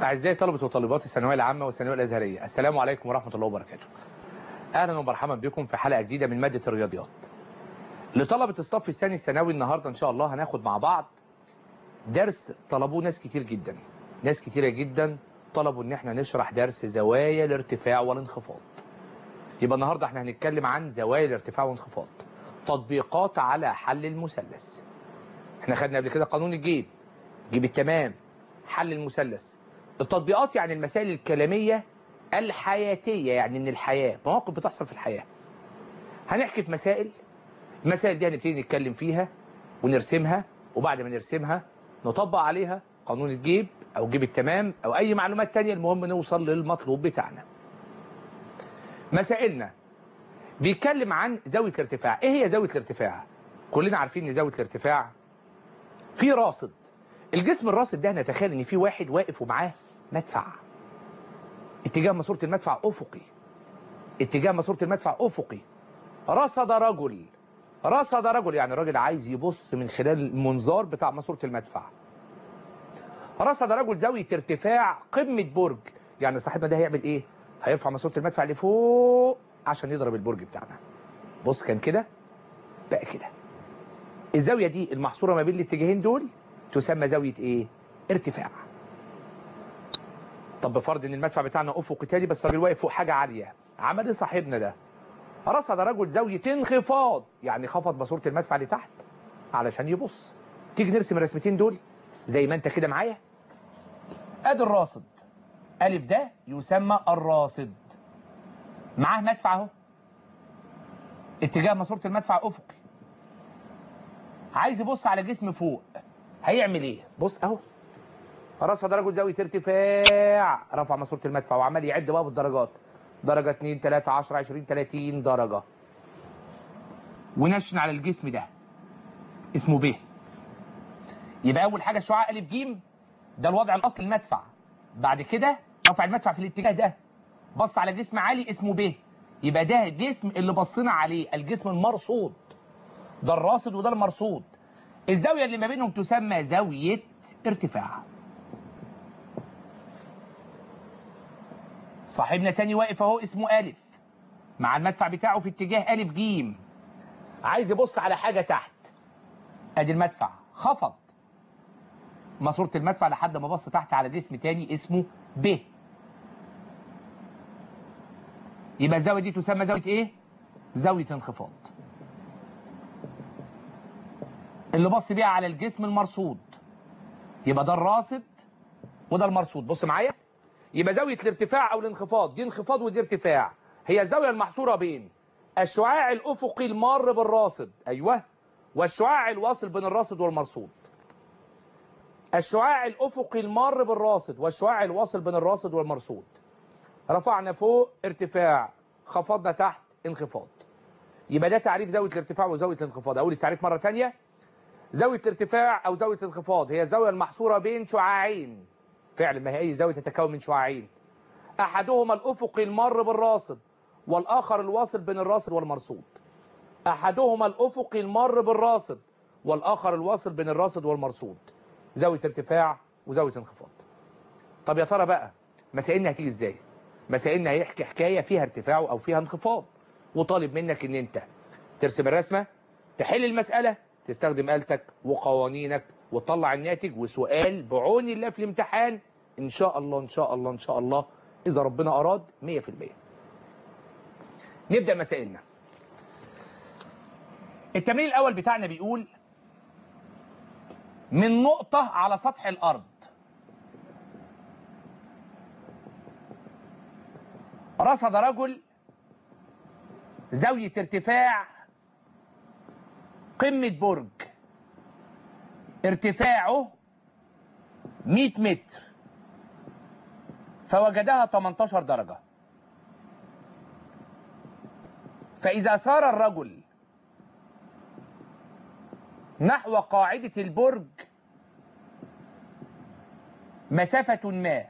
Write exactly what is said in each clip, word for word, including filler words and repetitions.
أعزائي طلبة وطالبات الثانوية العامة والثانوية الأزهرية، السلام عليكم ورحمة الله وبركاته. أهلا ومرحبا بكم في حلقة جديدة من مادة الرياضيات. لطلبة الصف الثاني الثانوي النهاردة إن شاء الله هناخد مع بعض درس طلبوه ناس كتير جدا. ناس كتيرة جدا طلبوا إن احنا نشرح درس زوايا الارتفاع والانخفاض. يبقى النهاردة احنا هنتكلم عن زوايا الارتفاع والانخفاض، تطبيقات على حل المثلث. احنا خدنا قبل كده قانون الجيب، جيب التمام، حل المثلث. التطبيقات يعني المسائل الكلامية الحياتية، يعني من الحياة، مواقف بتحصل في الحياة. هنحكي في مسائل، المسائل دي هنبتدي نتكلم فيها ونرسمها، وبعد ما نرسمها نطبق عليها قانون الجيب أو جيب التمام أو أي معلومات تانية، المهم نوصل للمطلوب بتاعنا. مسائلنا بيتكلم عن زاوية الارتفاع. إيه هي زاوية الارتفاع؟ كلنا عارفين إن زاوية الارتفاع في راصد. الجسم الراصد ده نتخيل إن في واحد واقف ومعاه مدفع، اتجاه ماسورة المدفع أفقي، اتجاه ماسورة المدفع أفقي. رصد رجل، رصد رجل يعني الراجل عايز يبص من خلال المنظار بتاع ماسورة المدفع. رصد رجل زاوية ارتفاع قمة برج، يعني صاحبنا ده هيعمل ايه؟ هيرفع ماسورة المدفع لفوق عشان يضرب البرج بتاعنا. بص كان كده بقى كده. الزاوية دي المحصورة ما بين الاتجاهين دول تسمى زاوية ايه؟ ارتفاع. طب بفرض ان المدفع بتاعنا افقي تاني بس الراجل واقف فوق حاجة عالية، عمل ايه صاحبنا ده؟ رصد رجل زاوية انخفاض، يعني خفض ماسورة المدفع لتحت علشان يبص. تيجي نرسم الرسمتين دول زي ما انت كده معايا. ادي الراصد، الف ده يسمى الراصد، معاه مدفع اهو، اتجاه ماسورة المدفع افقي، عايز يبص على جسم فوق، هيعمل ايه؟ بص اهو، رصد رجل زاوية ارتفاع، رفع ماسورة المدفع وعمال يعد بقى بالدرجات، درجة اتنين تلاتة عشرة عشرين تلاتين درجة، ونشن على الجسم ده اسمه ب. يبقى اول حاجه الشعاع ا ج، ده الوضع الاصلي للمدفع. بعد كده رفع المدفع في الاتجاه ده، بص على جسم عالي اسمه ب، يبقى ده الجسم اللي بصينا عليه، الجسم المرصود. ده الراصد وده المرصود. الزاويه اللي ما بينهم تسمى زاويه ارتفاع. صاحبنا تاني واقف اهو اسمه ا، مع المدفع بتاعه في اتجاه ا ج، عايز يبص على حاجه تحت. ادي المدفع خفض ماسورة المدفع لحد ما بص تحت على جسم تاني اسمه ب، يبقى الزاوية دي تسمى زاوية ايه؟ زاوية انخفاض. اللي بص بيها على الجسم المرصود، يبقى ده الراصد وده المرصود. بص معايا، يبقى زاوية الارتفاع او الانخفاض دي انخفاض ودي ارتفاع، هي الزاوية المحصورة بين الشعاع الافقي المار بالراصد، ايوه، والشعاع الواصل بين الراصد والمرصود. الشعاع الافقي المار بالراصد والشعاع الواصل بين الراصد والمرصود. رفعنا فوق ارتفاع، خفضنا تحت انخفاض. يبقى ده تعريف زاوية الارتفاع وزاوية الانخفاض. اقول التعريف مرة تانية. زاوية الارتفاع او زاوية الانخفاض هي الزاوية المحصورة بين شعاعين، فعلا ما هي اي زاوية تتكون من شعاعين، احدهما الافقي المار بالراصد والاخر الواصل بين الراصد والمرصود. احدهما الافقي المار بالراصد والاخر الواصل بين الراصد والمرصود. زاوية ارتفاع وزاوية انخفاض. طب يا ترى بقى مسائلنا هتيجي ازاي؟ مسائلنا هيحكي حكاية فيها ارتفاع او فيها انخفاض، وطالب منك ان انت ترسم الرسمة، تحل المسألة، تستخدم آلتك وقوانينك وتطلع الناتج، وسؤال بعون الله في الامتحان ان شاء الله ان شاء الله ان شاء الله اذا ربنا اراد مية في المية. نبدأ مسائلنا. التمرين الاول بتاعنا بيقول من نقطة على سطح الارض رصد رجل زاوية ارتفاع قمة برج، ارتفاعه مية متر، فوجدها تمنتاشر درجة. فإذا سار الرجل نحو قاعدة البرج مسافة ما،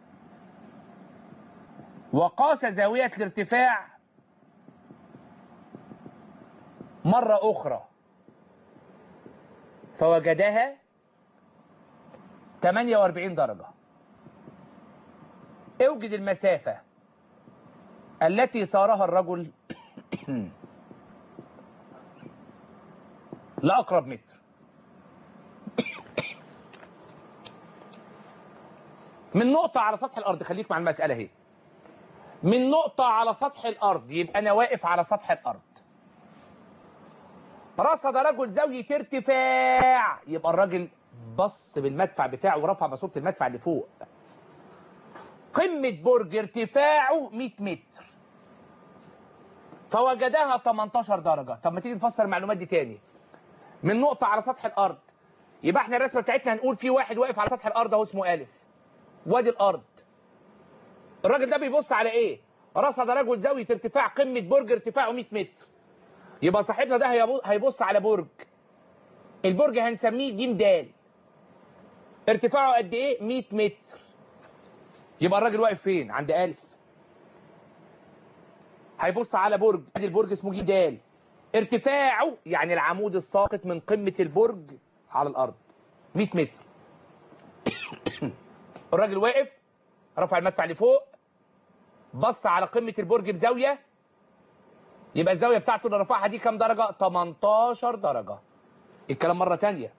وقاس زاوية الارتفاع مرة أخرى فوجدها تمنية وأربعين درجة، اوجد المسافة التي سارها الرجل لأقرب متر. من نقطة على سطح الأرض، خليك مع المسألة اهي. من نقطة على سطح الأرض، يبقى أنا واقف على سطح الأرض. رصد رجل زاوية ارتفاع، يبقى الراجل بص بالمدفع بتاعه ورفع ماسورة المدفع اللي فوق. قمة برج ارتفاعه مية متر، فوجدها تمنتاشر درجة. طب ما تيجي نفسر المعلومات دي تاني. من نقطة على سطح الأرض، يبقى احنا الرسمة بتاعتنا هنقول في واحد واقف على سطح الأرض اهو اسمه ألف، وادي الأرض. الراجل ده بيبص على إيه؟ رصد رجل زاوية ارتفاع قمة برج ارتفاعه مية متر. يبقى صاحبنا ده هيبص على برج، البرج هنسميه ج د، ارتفاعه قد ايه؟ مية متر. يبقى الراجل واقف فين؟ عند ألف. هيبص على برج، ادي البرج اسمه ج د، ارتفاعه يعني العمود الساقط من قمة البرج على الأرض مية متر. الراجل واقف، رفع المدفع لفوق، بص على قمة البرج بزاوية، يبقى الزاوية بتاعته اللي رفعها دي كام درجة؟ تمنتاشر درجة. الكلام مرة تانية.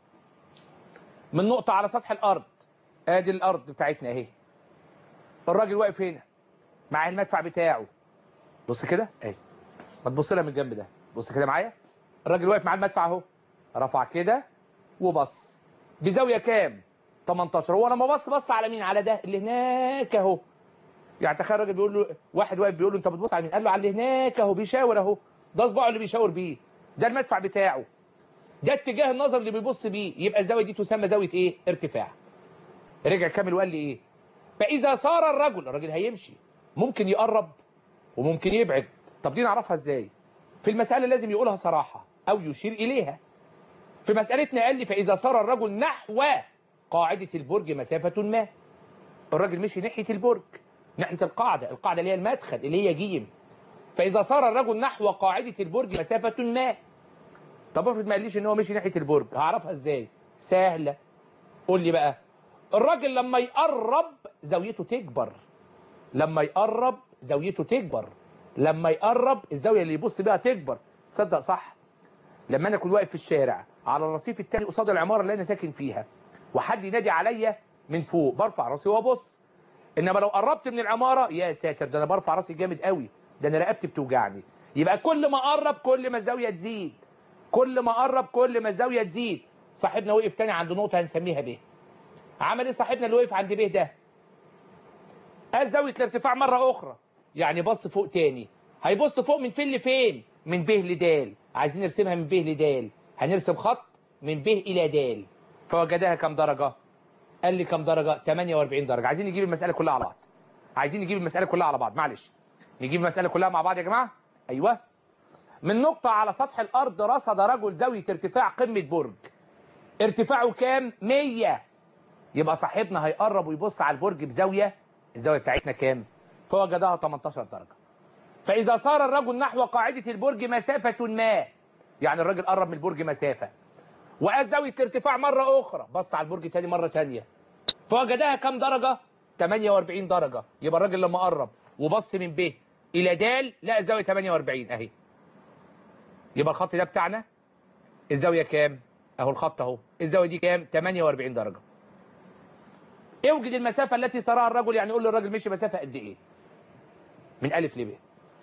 من نقطة على سطح الأرض، ادي الأرض بتاعتنا اهي. الراجل واقف هنا مع المدفع بتاعه. بص كده اهي، ما تبص لها من الجنب ده، بص كده معايا. الراجل واقف مع المدفع اهو، رفع كده وبص بزاوية كام؟ تمنتاشر. هو لما بص بص على مين؟ على ده اللي هناك اهو. يعني تخيل الراجل بيقول له، واحد واقف بيقول له انت بتبص على مين؟ قال له على اللي هناك اهو، بيشاور اهو، ده صباعه اللي بيشاور بيه، ده المدفع بتاعه، ده اتجاه النظر اللي بيبص بيه. يبقى الزاويه دي تسمى زاويه ايه؟ ارتفاع. رجع كامل وقال لي ايه؟ فاذا سار الرجل، الراجل هيمشي، ممكن يقرب وممكن يبعد. طب دي نعرفها ازاي؟ في المساله لازم يقولها صراحه او يشير اليها. في مسالتنا قال لي فاذا سار الرجل نحو قاعده البرج مسافه ما. الراجل مشي ناحيه البرج، ناحيه القاعده، القاعده اللي هي المدخل اللي هي جيم. فاذا سار الرجل نحو قاعده البرج مسافه ما. طب افرض ما قاليش ان هو مشي ناحيه البرج، هعرفها ازاي؟ سهله. قول لي بقى. الراجل لما يقرب زاويته تكبر، لما يقرب زاويته تكبر، لما يقرب الزاويه اللي يبص بيها تكبر. تصدق صح؟ لما انا اكون واقف في الشارع على الرصيف التاني قصاد العماره اللي انا ساكن فيها، وحد ينادي عليا من فوق، برفع راسي وابص. انما لو قربت من العماره، يا ساتر، ده انا برفع راسي جامد قوي، ده انا رقبتي بتوجعني. يبقى كل ما اقرب كل ما الزاويه تزيد، كل ما اقرب كل ما الزاويه تزيد. صاحبنا وقف تاني عند نقطه هنسميها ب. عمل ايه صاحبنا اللي وقف عند ب ده؟ قال زاويه الارتفاع مره اخرى، يعني بص فوق تاني. هيبص فوق من فين لفين؟ من ب لد. عايزين نرسمها من ب لد، هنرسم خط من ب الى د. فوجدها كام درجه؟ قال لي كام درجه؟ تمنية واربعين درجه. عايزين نجيب المساله كلها على بعض، عايزين نجيب المساله كلها على بعض. معلش، نجيب المساله كلها مع بعض يا جماعه. ايوه. من نقطه على سطح الارض رصد رجل زاويه ارتفاع قمه برج، ارتفاعه كام؟ مية. يبقى صاحبنا هيقرب ويبص على البرج بزاويه، الزاويه بتاعتنا كام؟ فوجدها تمنتاشر درجه. فاذا سار الرجل نحو قاعده البرج مسافه ما، يعني الراجل قرب من البرج مسافه، وقال زاويه ارتفاع مره اخرى، بص على البرج تاني مره تانيه، فوجدها كام درجه؟ تمنية واربعين درجه. يبقى الراجل لما قرب وبص من ب الى د لقى الزاويه تمنية واربعين اهي. يبقى الخط ده بتاعنا الزاويه كام؟ اهو الخط اهو، الزاويه دي كام؟ تمنية واربعين درجه. اوجد المسافه التي سارها الرجل، يعني قول للراجل مشي مسافه قد ايه؟ من الف لب.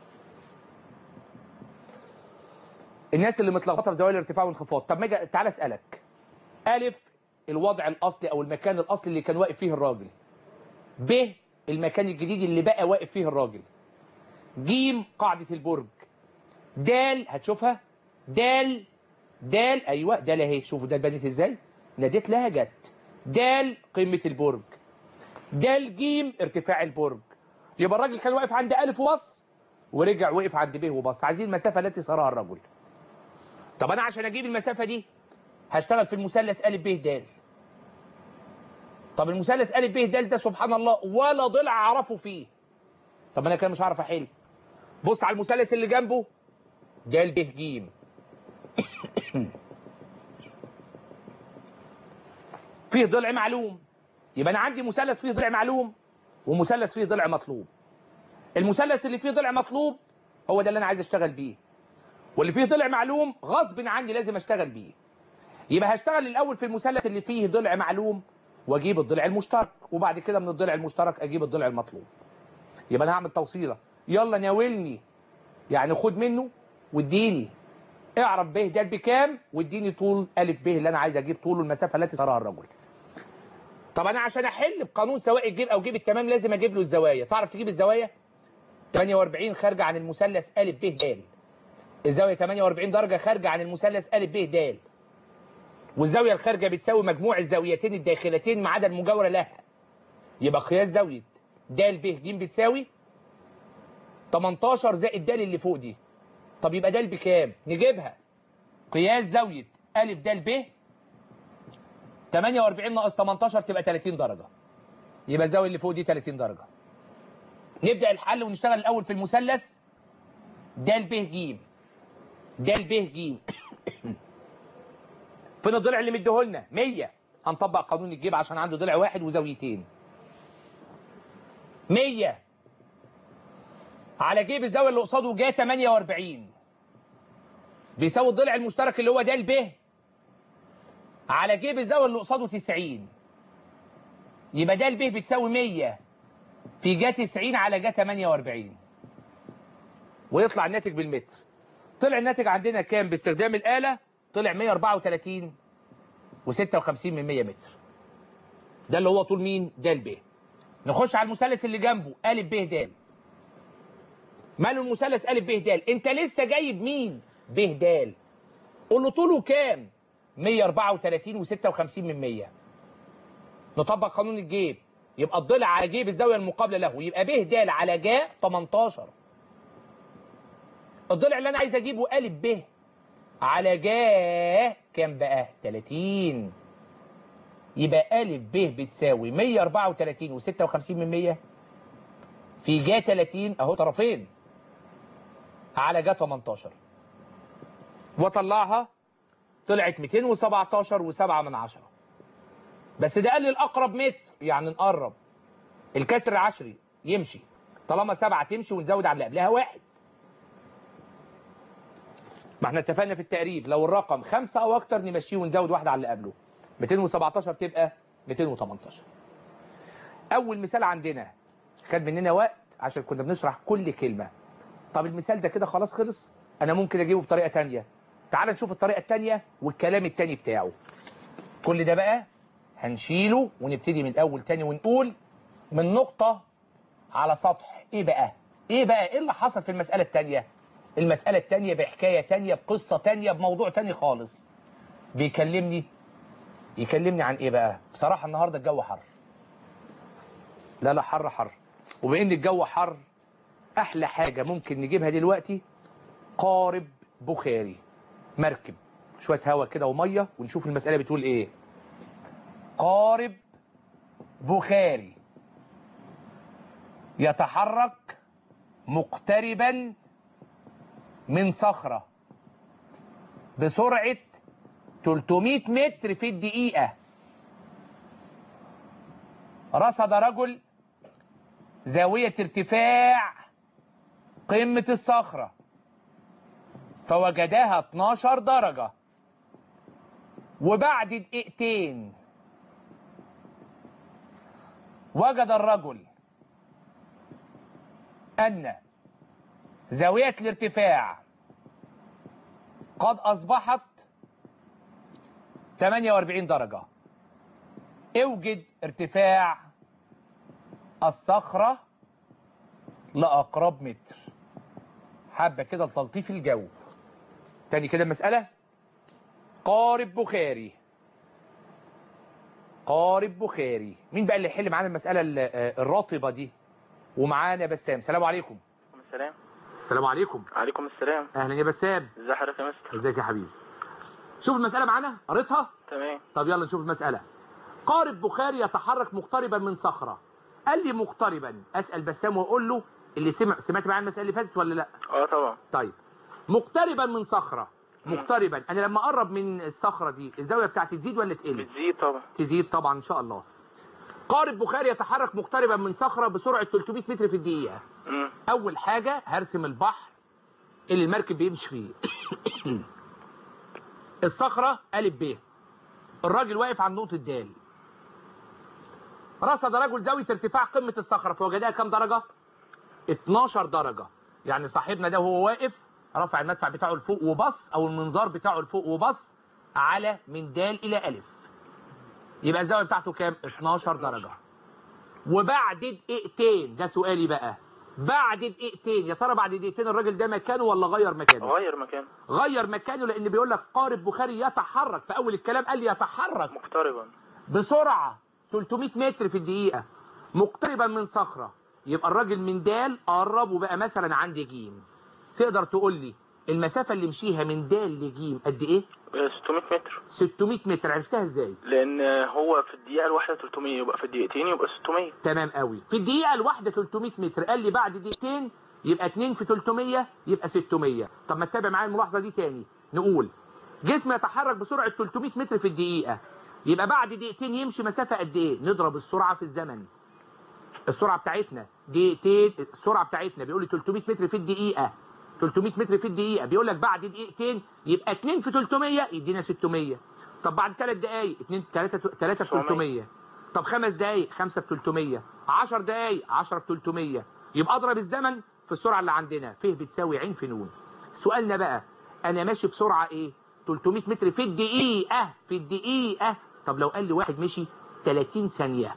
الناس اللي متلخبطه في زوايا الارتفاع والانخفاض، طب ما اجي تعالى اسالك. الف الوضع الاصلي او المكان الاصلي اللي كان واقف فيه الراجل، ب المكان الجديد اللي بقى واقف فيه الراجل، ج قاعده البرج، د هتشوفها، د د ايوه د اهي. شوفوا د بنت ازاي، ناديت لها جت. د قمه البرج، د ج ارتفاع البرج. يبقى الراجل كان واقف عند الف وبص، ورجع وقف عند ب وبص. عايزين المسافه التي سارها الرجل. طب انا عشان اجيب المسافه دي هشتغل في المثلث ا ب د. طب المثلث ا ب د ده سبحان الله ولا ضلع اعرفه فيه. طب انا كده مش هعرف احل. بص على المثلث اللي جنبه، د ب ج. فيه ضلع معلوم، يبقى انا عندي مثلث فيه ضلع معلوم ومثلث فيه ضلع مطلوب. المثلث اللي فيه ضلع مطلوب هو ده اللي انا عايز اشتغل بيه، واللي فيه ضلع معلوم غصب عني لازم اشتغل بيه. يبقى هشتغل الاول في المثلث اللي فيه ضلع معلوم واجيب الضلع المشترك، وبعد كده من الضلع المشترك اجيب الضلع المطلوب. يبقى انا هعمل توصيله، يلا ناولني يعني خد منه واديني، اعرف ب د بكام واديني طول ا ب اللي انا عايز اجيب طوله المسافه التي سارها الرجل. طب انا عشان احل بقانون سواء الجيب او جيب التمام لازم اجيب له الزوايا. تعرف تجيب الزوايا؟ ثمانية وأربعين خارجه عن المثلث ا ب د. الزاويه ثمانية وأربعين درجه خارجه عن المثلث ا ب د، والزاويه الخارجه بتساوي مجموع الزاويتين الداخلتين ما عدا المجاوره لها. يبقى قياس زاويه د ب ج بتساوي تمنتاشر زائد د اللي فوق دي. طب يبقى د بكام؟ نجيبها. قياس زاويه ا د ب ثمانية وأربعين ناقص تمنتاشر تبقى تلاتين درجه. يبقى الزاويه اللي فوق دي تلاتين درجه. نبدا الحل ونشتغل الاول في المثلث د ب ج. د ب ج فين الضلع اللي مديهولنا؟ مية. هنطبق قانون الجيب عشان عنده ضلع واحد وزاويتين. مية على جيب الزاويه اللي قصاده جا ثمانية وأربعين بيساوي الضلع المشترك اللي هو د ب على جيب الزاويه اللي قصاده تسعين. يبقى د ب بتساوي مية في جا تسعين على جا ثمانية وأربعين، ويطلع الناتج بالمتر. طلع الناتج عندنا كام باستخدام الآلة؟ طلع مية وأربعة وتلاتين وستة وخمسين من مية متر. ده اللي هو طول مين؟ د ب. نخش على المثلث اللي جنبه ا ب د. ماله المثلث ا ب د؟ انت لسه جايب مين؟ ب د. قول له طوله كام؟ مية وأربعة وتلاتين وستة وخمسين من مية. نطبق قانون الجيب، يبقى الضلع على جيب الزاويه المقابله له، يبقى ب د على ج تمنتاشر. الضلع اللي انا عايز اجيبه ا ب على ج كام بقى؟ تلاتين. يبقى ا ب بتساوي مية وأربعة وتلاتين وستة وخمسين من مية في ج تلاتين اهو طرفين على ج تمنتاشر، واطلعها طلعت ميتين وسبعتاشر وسبعة من عشرة. بس ده قال لي الاقرب متر، يعني نقرب. الكسر عشري يمشي طالما سبعة تمشي ونزود على اللي قبلها واحد. ما احنا اتفقنا في التقريب لو الرقم خمسة او اكتر نمشيه ونزود واحده على اللي قبله. ميتين وسبعتاشر تبقى ميتين وتمنتاشر. اول مثال عندنا خد مننا وقت عشان كنا بنشرح كل كلمه. طب المثال ده كده خلاص خلص، انا ممكن اجيبه بطريقه ثانيه. تعال نشوف الطريقه الثانيه والكلام الثاني بتاعه. كل ده بقى هنشيله ونبتدي من الاول تاني ونقول من نقطه على سطح. ايه بقى؟ ايه بقى؟ ايه اللي حصل في المساله الثانيه؟ المساله الثانيه بحكايه ثانيه بقصه ثانيه بموضوع ثاني خالص. بيكلمني يكلمني عن ايه بقى؟ بصراحه النهارده الجو حر. لا لا حر حر. وبان الجو حر احلى حاجه ممكن نجيبها دلوقتي قارب بخاري، مركب شويه هواء كده وميه ونشوف المساله بتقول ايه. قارب بخاري يتحرك مقتربا من صخرة بسرعة تلتمية متر في الدقيقة. رصد رجل زاوية ارتفاع قمة الصخرة فوجدها اتناشر درجة، وبعد دقيقتين وجد الرجل أن زاوية الارتفاع قد أصبحت ثمانية وأربعين درجة. اوجد ارتفاع الصخرة لأقرب متر. حبة كده لتلطيف الجو. تاني كده المسألة. قارب بخاري قارب بخاري. مين بقى اللي يحل معانا المسألة الرطبة دي؟ ومعانا بسام. السلام عليكم. السلام. السلام عليكم. عليكم السلام. اهلا يا بسام. ازي حضرتك يا مستر؟ ازيك يا حبيبي؟ شوف المسألة معانا، قريتها؟ تمام. طب يلا نشوف المسألة. قارب بخاري يتحرك مقتربا من صخرة. قال لي مقتربا، اسأل بسام واقول له اللي سمع سمعت معايا المسألة اللي فاتت ولا لا؟ اه طبعا. طيب مقتربا من صخرة. مقتربا، انا لما اقرب من الصخرة دي الزاوية بتاعتي تزيد ولا تقل؟ بتزيد طبعا. تزيد طبعا ان شاء الله. قارب بخاري يتحرك مقتربا من صخره بسرعه ثلاثمائة متر في الدقيقه. مم. اول حاجه هرسم البحر اللي المركب بيمشي فيه. الصخره ا ب، الراجل واقف عند نقطه د. رصد رجل زاويه ارتفاع قمه الصخره فوجدها كام درجه؟ اتناشر درجه. يعني صاحبنا ده وهو واقف رفع المدفع بتاعه لفوق وبص، او المنظار بتاعه لفوق وبص على من د الى ا، يبقى الزاويه بتاعته كام؟ اتناشر درجه. وبعد دقيقتين، ده سؤالي بقى، بعد دقيقتين يا ترى بعد دقيقتين الراجل ده مكانه ولا غير مكانه؟ غير مكانه. غير مكانه، لان بيقول لك قارب بخاري يتحرك، في اول الكلام قال لي يتحرك مقتربا بسرعه ثلاثمائة متر في الدقيقه مقتربا من صخره. يبقى الراجل من د قرب وبقى مثلا عند ج. تقدر تقول لي المسافه اللي مشيها من د لج قد ايه؟ ستمائة متر. ستمائة متر. عرفتها ازاي؟ لان هو في الدقيقه الواحده ثلاثمائة، يبقى في الدقيقتين يبقى ستمائة. تمام قوي. في الدقيقه الواحده ثلاثمائة متر، قال لي بعد دقيقتين يبقى اتنين في ثلاثمائة يبقى ستمائة. طب ما تتابع معايا الملاحظه دي تاني. نقول جسم يتحرك بسرعه ثلاثمائة متر في الدقيقه، يبقى بعد دقيقتين يمشي مسافه قد ايه؟ نضرب السرعه في الزمن. السرعه بتاعتنا دقيقتين، السرعه بتاعتنا بيقول لي ثلاثمائة متر في الدقيقه، ثلاثمائة متر في الدقيقه، بيقول لك بعد دقيقتين يبقى اتنين في ثلاثمائة يدينا ستمائة. طب بعد ثلاث دقائق اتنين ثلاثة ثلاثة في ثلاثمائة. طب خمس دقائق خمسة في ثلاثمائة. عشر دقائق عشرة في ثلاثمائة. يبقى اضرب الزمن في السرعه اللي عندنا، ف بتساوي ع في ن. سؤالنا بقى، انا ماشي بسرعه ايه؟ ثلاثمائة متر في الدقيقه، في الدقيقه. طب لو قال لي واحد مشي ثلاثين ثانيه،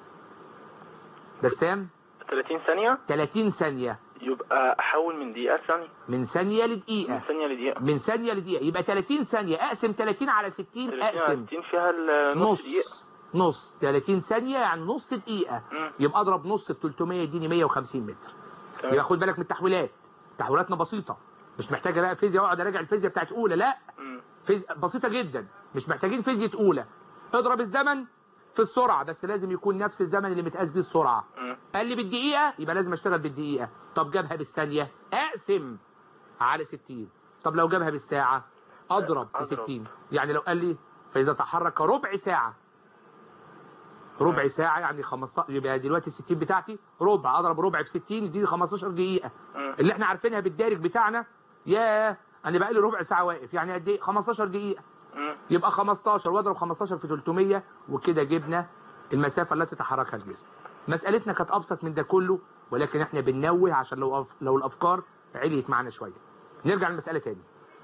بسام؟ ثلاثين ثانيه. ثلاثين ثانيه يبقى احول من دقيقه ثانيه. من ثانيه لدقيقه. من ثانيه لدقيقه. من ثانيه لدقيقه. يبقى ثلاثين ثانيه اقسم ثلاثين على ستين، اقسم ستين فيها النص دقيقه. نص. ثلاثين ثانيه يعني نص دقيقه. م. يبقى اضرب نص في ثلاثمائة يديني مائة وخمسين متر. تمام. يبقى خد بالك من التحويلات، تحويلاتنا بسيطه، مش محتاجه بقى فيزياء واقعد اراجع الفيزياء بتاعت اولى، لا. فيزياء بسيطه جدا، مش محتاجين فيزياء اولى. اضرب الزمن في السرعه، بس لازم يكون نفس الزمن اللي متقاس بيه السرعه. م. قال لي بالدقيقه يبقى لازم اشتغل بالدقيقه. طب جابها بالثانيه، اقسم على ستين. طب لو جابها بالساعه اضرب في ستين. يعني لو قال لي فاذا تحرك ربع ساعه، ربع ساعه يعني خمستاشر، يبقى دلوقتي ستين بتاعتي ربع، اضرب ربع في ستين يديني خمستاشر دقيقه. م. اللي احنا عارفينها بالدارج بتاعنا، يا انا بقى لي ربع ساعه واقف، يعني قد ايه؟ خمستاشر دقيقه. م. يبقى خمستاشر واضرب خمستاشر في ثلاثمائة، وكده جبنا المسافه التي تحركها الجسم. مسألتنا كانت أبسط من ده كله، ولكن احنا بننوه عشان لو أف... لو الأفكار عليت معنا شوية. نرجع للمسألة تاني.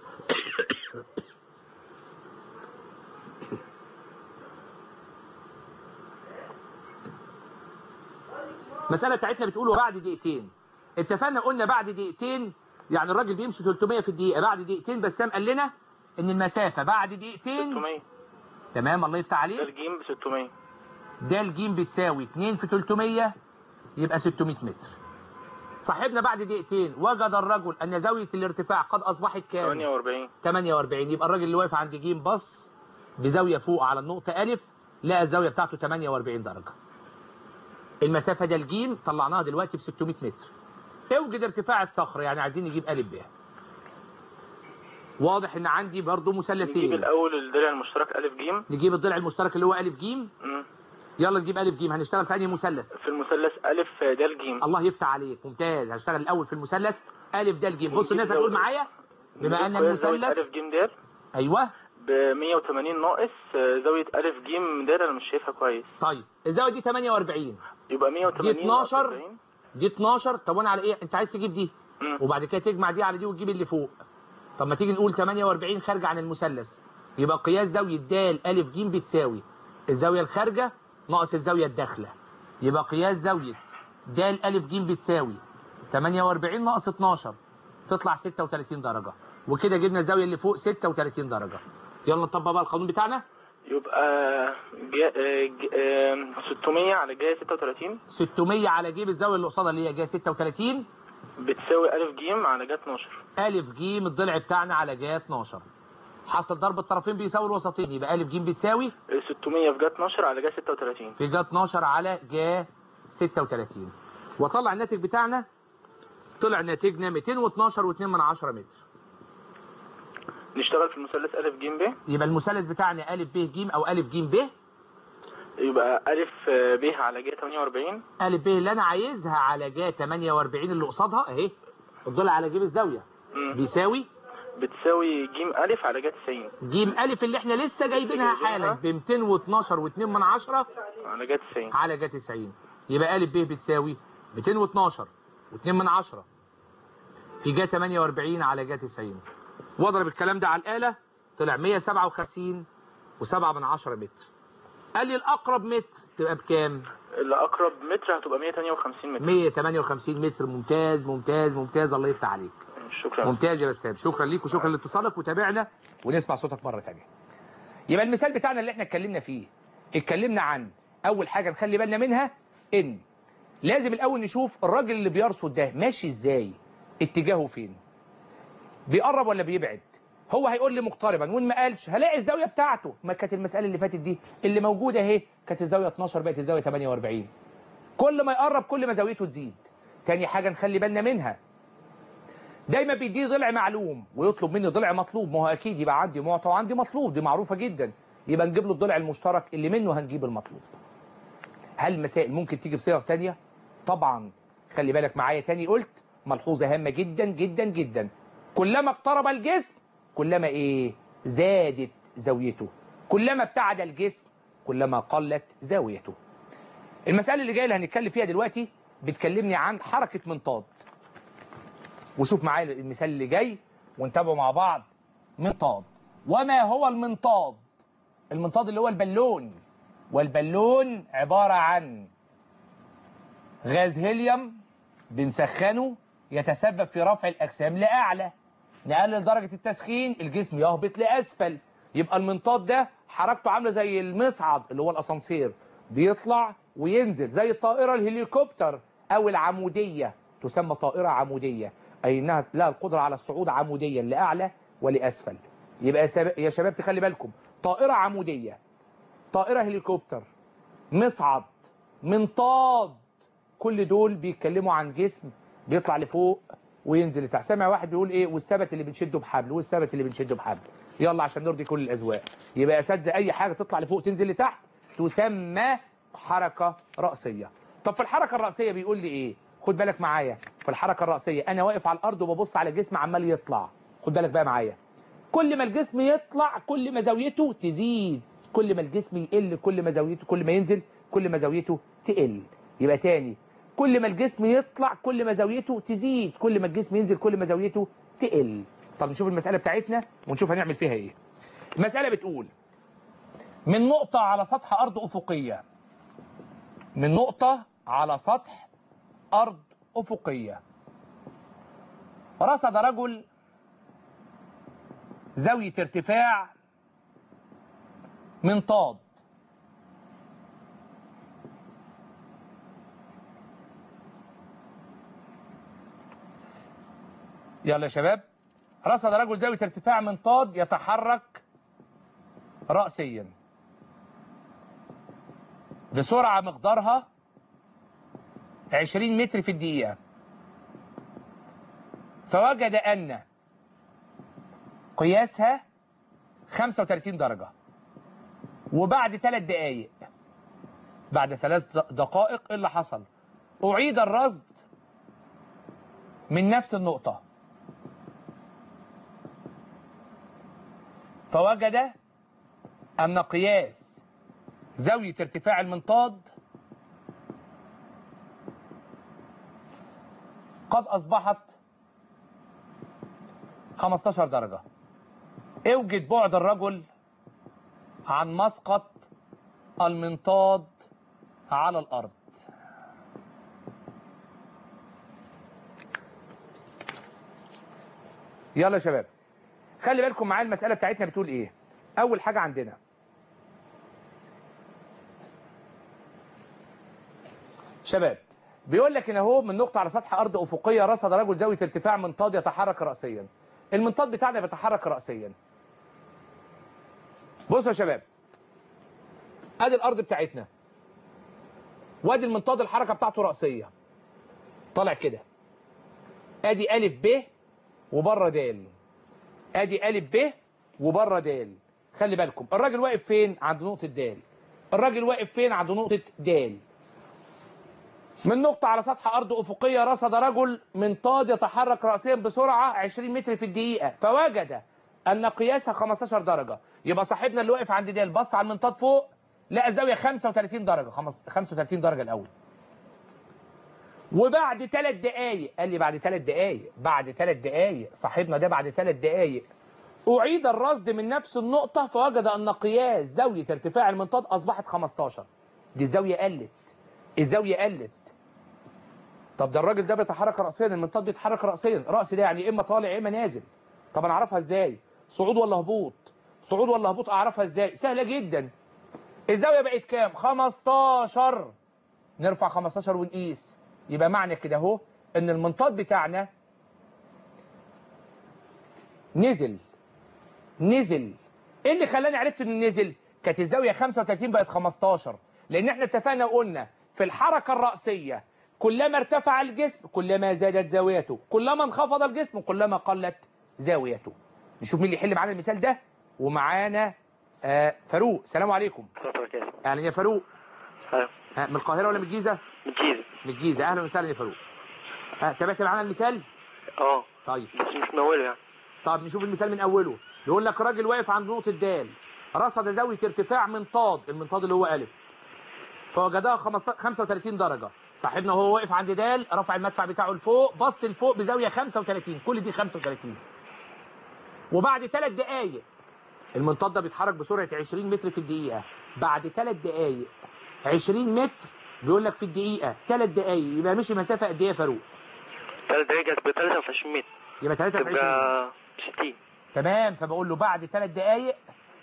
المسألة بتاعتنا بتقول وبعد دقيقتين. اتفقنا قلنا بعد دقيقتين يعني الراجل بيمشي ثلاثمائة في الدقيقة، بعد دقيقتين بسام قال لنا إن المسافة بعد دقيقتين ستمائة. تمام، الله يفتح عليك. ده الجيم ب ستمائة. ده الجيم بتساوي اتنين في ثلاثمائة يبقى ستمائة متر. صاحبنا بعد دقيقتين وجد الرجل أن زاوية الارتفاع قد أصبحت كام؟ ثمانية وأربعين. ثمانية وأربعين. يبقى الراجل اللي واقف عند ج بص بزاوية فوق على النقطة أ، لقى الزاوية بتاعته ثمانية وأربعين درجة. المسافة ده الجيم طلعناها دلوقتي ب ستمائة متر. اوجد ارتفاع الصخرة، يعني عايزين نجيب أ ب. واضح إن عندي برضو مثلثين. نجيب الأول الضلع المشترك أ ج. نجيب الضلع المشترك اللي هو أ ج. يلا نجيب أ ج. هنشتغل في أنهي مثلث؟ في المثلث أ د ج. الله يفتح عليك، ممتاز. هنشتغل الأول في المثلث أ د ج. بص الناس هتقول معايا بما أن المثلث أ ج د. أيوه ب مائة وثمانين ناقص زاوية أ ج د، أنا مش شايفها كويس. طيب الزاوية دي ثمانية وأربعين. يبقى مائة وثمانين دي اتناشر. دي اتناشر. طب وانا على ايه؟ انت عايز تجيب دي م. وبعد كده تجمع دي على دي وتجيب اللي فوق. طب ما تيجي نقول ثمانية وأربعين خارجه عن المثلث، يبقى قياس زاويه د ا ج بتساوي الزاويه الخارجه ناقص الزاويه الداخله. يبقى قياس زاويه د ا ج بتساوي ثمانية وأربعين ناقص اتناشر، تطلع ستة وثلاثين درجه. وكده جبنا الزاويه اللي فوق ستة وثلاثين درجه. يلا نطبق بقى القانون بتاعنا. يبقى جا جا ستمائة على جا ستة وثلاثين. ستمائة على جيب الزاويه اللي قصادها اللي هي جا ستة وثلاثين بتساوي أ ج على جا اتناشر. أ ج الضلع بتاعنا على جا اتناشر. حصل ضرب الطرفين بيساوي الوسطين، يبقى أ ج بتساوي ستمائة في جا اتناشر على جا ستة وثلاثين. في جا اتناشر على جا ستة وثلاثين. وطلع الناتج بتاعنا، طلع ناتجنا مئتين واثناشر واتنين من عشرة متر. نشتغل في المثلث أ ج ب. يبقى المثلث بتاعنا أ ب ج أو أ ج ب. يبقى ألف ب على جهة ثمانية وأربعين. ألف ب اللي أنا عايزها على جهة ثمانية وأربعين اللي قصادها أهي، الضلع على جيب الزاوية مم. بيساوي بتساوي ج ألف على جهة تسعين. ج ألف اللي احنا لسه جايبينها حالا ب مئتين واثناشر واتنين من عشرة على جهة تسعين. على جهة تسعين. يبقى ألف ب بتساوي مئتين واثناشر واتنين من عشرة في جهة ثمانية وأربعين على جهة تسعين. واضرب الكلام ده على الآلة طلع مئة وسبعة وخمسين وسبعة من عشرة متر. قال لي الأقرب متر تبقى بكام؟ الأقرب متر هتبقى مئة وثمانية وخمسين متر. مئة وثمانية وخمسين متر. ممتاز ممتاز ممتاز، الله يفتح عليك. شكرا. ممتاز يا بسام، شكرا ليك وشكرا لاتصالك وتابعنا ونسمع صوتك مرة تانية. يبقى المثال بتاعنا اللي احنا اتكلمنا فيه، اتكلمنا عن أول حاجة نخلي بالنا منها إن لازم الأول نشوف الراجل اللي بيرصد ده ماشي إزاي، اتجاهه فين، بيقرب ولا بيبعد. هو هيقول لي مقتربا، وإن ما قالش هلاقي الزاوية بتاعته. ما كانت المسألة اللي فاتت دي اللي موجودة اهي، كانت الزاوية اتناشر بقت الزاوية ثمانية وأربعين. كل ما يقرب كل ما زاويته تزيد. تاني حاجة نخلي بالنا منها، دايما بيديه ضلع معلوم ويطلب مني ضلع مطلوب. ما هو اكيد يبقى عندي معطى وعندي مطلوب، دي معروفه جدا. يبقى نجيب له الضلع المشترك اللي منه هنجيب المطلوب. هل المسائل ممكن تيجي بصيغ ثانيه؟ طبعا. خلي بالك معايا تاني، قلت ملحوظه هامه جدا جدا جدا، كلما اقترب الجسم كلما ايه؟ زادت زاويته. كلما ابتعد الجسم كلما قلت زاويته. المساله اللي جايه اللي هنتكلم فيها دلوقتي بتكلمني عن حركه منطاد. وشوف معايا المثال اللي جاي ونتابعه مع بعض. منطاد. وما هو المنطاد؟ المنطاد اللي هو البالون، والبالون عبارة عن غاز هيليوم بنسخنه يتسبب في رفع الأجسام لأعلى. نقلل درجة التسخين الجسم يهبط لأسفل. يبقى المنطاد ده حركته عاملة زي المصعد اللي هو الأسانسير، بيطلع وينزل زي الطائرة الهليكوبتر أو العمودية، تسمى طائرة عمودية، أي أنها لها القدرة على الصعود عموديا لأعلى ولأسفل. يبقى يا شباب تخلي بالكم، طائرة عمودية، طائرة هليكوبتر، مصعد، منطاد، كل دول بيتكلموا عن جسم بيطلع لفوق وينزل لتحت. سامع واحد بيقول ايه؟ والثبت اللي بنشده بحبل، والثبت اللي بنشده بحبل. يلا عشان نرضي كل الأذواق. يبقى يا اساتذه اي حاجة تطلع لفوق تنزل لتحت تسمى حركة رأسية. طب في الحركة الرأسية بيقول لي ايه؟ خد بالك معايا، في الحركة الرأسية أنا واقف على الأرض وببص على جسم عمال يطلع. خد بالك بقى معايا، كل ما الجسم يطلع كل ما زاويته تزيد، كل ما الجسم يقل كل ما زاويته، كل ما ينزل كل ما زاويته تقل. يبقى تاني، كل ما الجسم يطلع كل ما زاويته تزيد، كل ما الجسم ينزل كل ما زاويته تقل. طب نشوف المسألة بتاعتنا ونشوف هنعمل فيها ايه. المسألة بتقول من نقطة على سطح أرض أفقية، من نقطة على سطح أرض أفقية، رصد رجل زاوية ارتفاع منطاد يلا يا شباب. رصد رجل زاوية ارتفاع منطاد يتحرك رأسيا بسرعة مقدارها عشرين متر في الدقيقة، فوجد أن قياسها خمسة وثلاثين درجة، وبعد ثلاث دقائق بعد ثلاث دقائق ايه اللي حصل؟ أعيد الرصد من نفس النقطة، فوجد أن قياس زاوية ارتفاع المنطاد قد أصبحت خمستاشر درجة. اوجد بعد الرجل عن مسقط المنطاد على الأرض. يلا يا شباب خلي بالكم معايا، المسألة بتاعتنا بتقول ايه؟ أول حاجة عندنا شباب بيقول لك ان اهو من نقطة على سطح أرض أفقية رصد رجل زاوية ارتفاع منطاد يتحرك رأسيا. المنطاد بتاعنا بيتحرك رأسيا. بصوا يا شباب، ادي الأرض بتاعتنا وادي المنطاد الحركة بتاعته رأسية طالع كده. ادي ألف ب وبره د، ادي ألف ب وبره د. خلي بالكم الراجل واقف فين؟ عند نقطة د. الراجل واقف فين؟ عند نقطة د. من نقطة على سطح أرض أفقية رصد رجل منطاد يتحرك رأسيا بسرعة عشرين متر في الدقيقة، فوجد أن قياسها خمستاشر درجة. يبقى صاحبنا اللي واقف عند د بص على المنطاد فوق لقى الزاوية خمسة وتلاتين درجة، خمسة وتلاتين درجة الأول. وبعد ثلاث دقايق، قال لي بعد ثلاث دقايق، بعد ثلاث دقايق صاحبنا ده بعد ثلاث دقايق أعيد الرصد من نفس النقطة فوجد أن قياس زاوية ارتفاع المنطاد أصبحت خمستاشر. دي الزاوية قلت، الزاوية قلت. طب ده الراجل ده بيتحرك رأسيا، المنطاد بيتحرك رأسيا، رأس ده يعني إما طالع إما نازل. طب أنا أعرفها إزاي؟ صعود ولا هبوط؟ صعود ولا هبوط أعرفها إزاي؟ سهلة جدا. الزاوية بقت كام؟ خمستاشر. نرفع خمستاشر ونقيس. يبقى معنى كده أهو إن المنطاد بتاعنا نزل. نزل. إيه اللي خلاني عرفت إنه نزل؟ كانت الزاوية خمسة وتلاتين بقت خمستاشر، لأن إحنا اتفقنا وقلنا في الحركة الرأسية كلما ارتفع الجسم كلما زادت زاويته، كلما انخفض الجسم كلما قلت زاويته. نشوف مين اللي يحل معانا المثال ده. ومعانا آه فاروق. السلام عليكم. اهلا يا فاروق. آه من القاهرة ولا من الجيزة؟ من الجيزة. من الجيزة. اهلا وسهلا يا فاروق. آه تابعت معانا المثال؟ اه. طيب بس مش من اوله يعني. طب نشوف المثال من اوله. يقول لك راجل واقف عند نقطة د رصد زاوية ارتفاع منطاد، المنطاد اللي هو ألف، فوجدها خمسة وتلاتين درجة. صاحبنا وهو واقف عند د رفع المدفع بتاعه لفوق، بص لفوق بزاوية خمسة وتلاتين، كل دي خمسة وتلاتين. وبعد ثلاث دقايق المنطاد ده بيتحرك بسرعة عشرين متر في الدقيقة. بعد ثلاث دقايق عشرين متر بيقول لك في الدقيقة، ثلاث دقايق يبقى مشي مسافة قد ايه يا فاروق؟ ثلاث دقايق هتبقى تلاتة وعشرين متر. يبقى تلاتة وعشرين تبقى ستين. تمام. فبقول له بعد ثلاث دقايق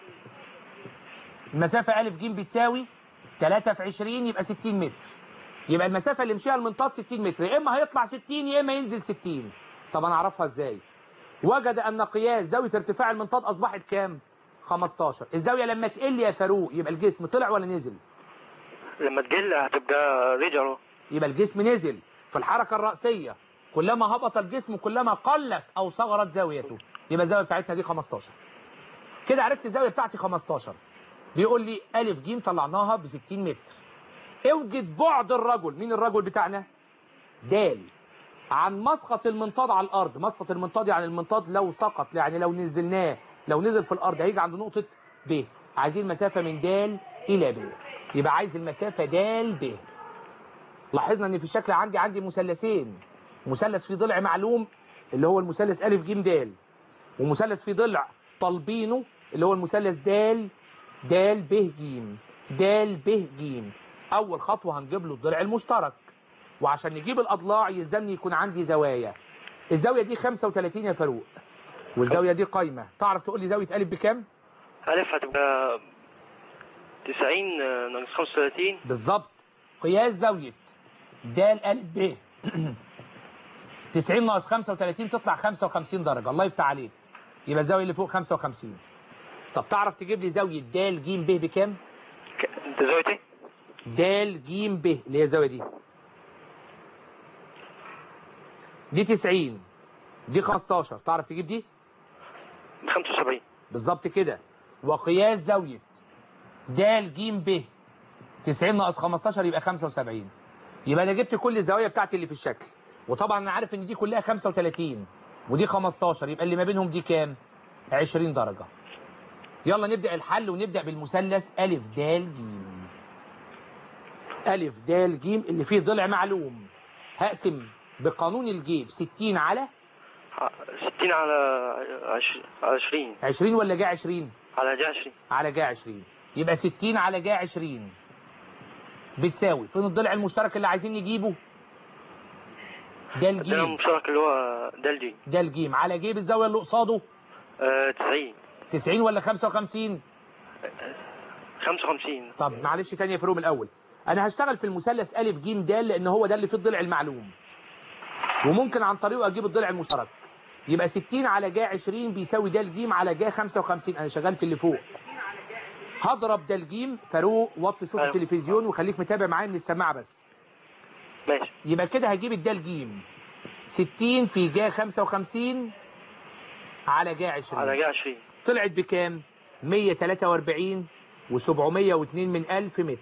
المسافة ألف ج بتساوي تلاتة في عشرين يبقى ستين متر. يبقى المسافة اللي مشيها المنطاد ستين متر، يا إما هيطلع ستين يا إما ينزل ستين. طب أنا أعرفها إزاي؟ وجد أن قياس زاوية ارتفاع المنطاد أصبحت كام؟ خمستاشر. الزاوية لما تقل يا فاروق يبقى الجسم طلع ولا نزل؟ لما تقل هتبقى رجع. يبقى الجسم نزل. في الحركة الرأسية كلما هبط الجسم كلما قلت أو صغرت زاويته. يبقى الزاوية بتاعتنا دي خمستاشر. كده عرفت الزاوية بتاعتي خمستاشر. بيقول لي ألف ج طلعناها ب ستين متر. اوجد بعد الرجل، مين الرجل بتاعنا؟ د، عن مسقط المنطاد على الأرض. مسقط المنطاد يعني المنطاد لو سقط، يعني لو نزلناه، لو نزل في الأرض هيجي عند نقطة ب. عايزين المسافة من د إلى ب. يبقى عايز المسافة د ب. لاحظنا ان في الشكل عندي عندي مثلثين، مثلث فيه ضلع معلوم اللي هو المثلث أ ج د، ومثلث فيه ضلع طالبينه اللي هو المثلث د د ب ج. د ب ج. اول خطوه هنجيب له الضلع المشترك، وعشان نجيب الاضلاع يلزمني يكون عندي زوايا. الزاويه دي خمسة وتلاتين يا فاروق، والزاويه دي قايمه. تعرف تقول لي زاويه أ بكام؟ ألف هتبقى تسعين ناقص خمسة وتلاتين بالظبط. قياس زاويه د أ ب تسعين ناقص خمسة وتلاتين تطلع خمسة وخمسين درجه. الله يفتح عليك. يبقى الزاويه اللي فوق خمسة وخمسين. طب تعرف تجيب لي زاويه د ج ب بكام؟ انت زاويه ايه؟ د ج ب اللي هي الزاويه دي. دي تسعين، دي خمستاشر. تعرف تجيب دي؟ ب خمسة وسبعين. بالظبط كده. وقياس زاويه د ج ب تسعين ناقص خمستاشر يبقى خمسة وسبعين. يبقى انا جبت كل الزوايا بتاعتي اللي في الشكل، وطبعا انا عارف ان دي كلها خمسة وتلاتين ودي خمستاشر، يبقى اللي ما بينهم دي كام؟ عشرين درجه. يلا نبدا الحل، ونبدا بالمثلث أ د ج. أ د ج اللي فيه ضلع معلوم. هقسم بقانون الجيب ستين على ستين على عشرين. عشرين ولا جا عشرين؟ على جا عشرين. على جا عشرين. يبقى ستين على جا عشرين بتساوي، فين الضلع المشترك اللي عايزين نجيبه؟ د ج. الضلع المشترك اللي هو د ج. د ج على جيب الزاويه اللي قصاده آه تسعين. تسعين ولا خمسة وخمسين؟ خمسة وخمسين. طب معلش تاني يا فاروق من الاول. انا هشتغل في المثلث أ ج د لان هو ده اللي فيه الضلع المعلوم، وممكن عن طريقه اجيب الضلع المشترك. يبقى ستين على جا عشرين بيساوي د ج على جا خمسة وخمسين. انا شغال في اللي فوق. هضرب د ج. فاروق وطي صوت التلفزيون وخليك متابع معايا من السماعه بس. ماشي. يبقى كده هجيب الد ج ستين في جا خمسة وخمسين على جا عشرين. على جا عشرين طلعت بكام؟ مية وتلاتة وأربعين وسبعمية واتنين من ألف متر.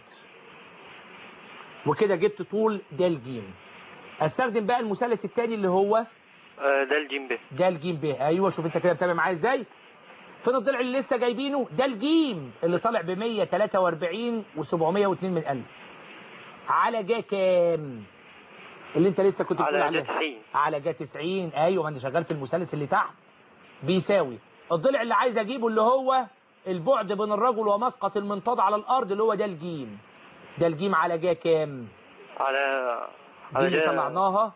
وكده جبت طول د ج. استخدم بقى المثلث الثاني اللي هو د ج ب. د ج ب. ايوه شوف انت كده بتابع معايا ازاي. فين الضلع اللي لسه جايبينه؟ د ج اللي طالع ب مية وتلاتة واربعين وسبعمية واتنين من ألف على جا كام؟ اللي انت لسه كنت بتقول عليه. على جا تسعين. على جا تسعين. ايوه ما انت شغال في المثلث اللي تحت. بيساوي الضلع اللي عايز اجيبه اللي هو البعد بين الرجل ومسقط المنطاد على الارض اللي هو د ج. د ج على جا كام؟ على دي اللي طلعناها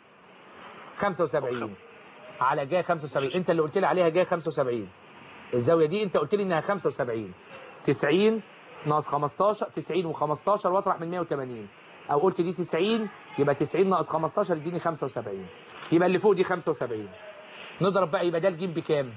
خمسة وسبعين. على جا خمسة وسبعين. انت اللي قلت لي عليها جا خمسة وسبعين. الزاويه دي انت قلت لي انها خمسة وسبعين. تسعين ناقص خمستاشر، تسعين وخمستاشر واطرح من مية وتمانين. او قلت دي تسعين يبقى تسعين ناقص خمستاشر يديني خمسة وسبعين. يبقى اللي فوق دي خمسة وسبعين. نضرب بقى يبقى ده الجيم بكام؟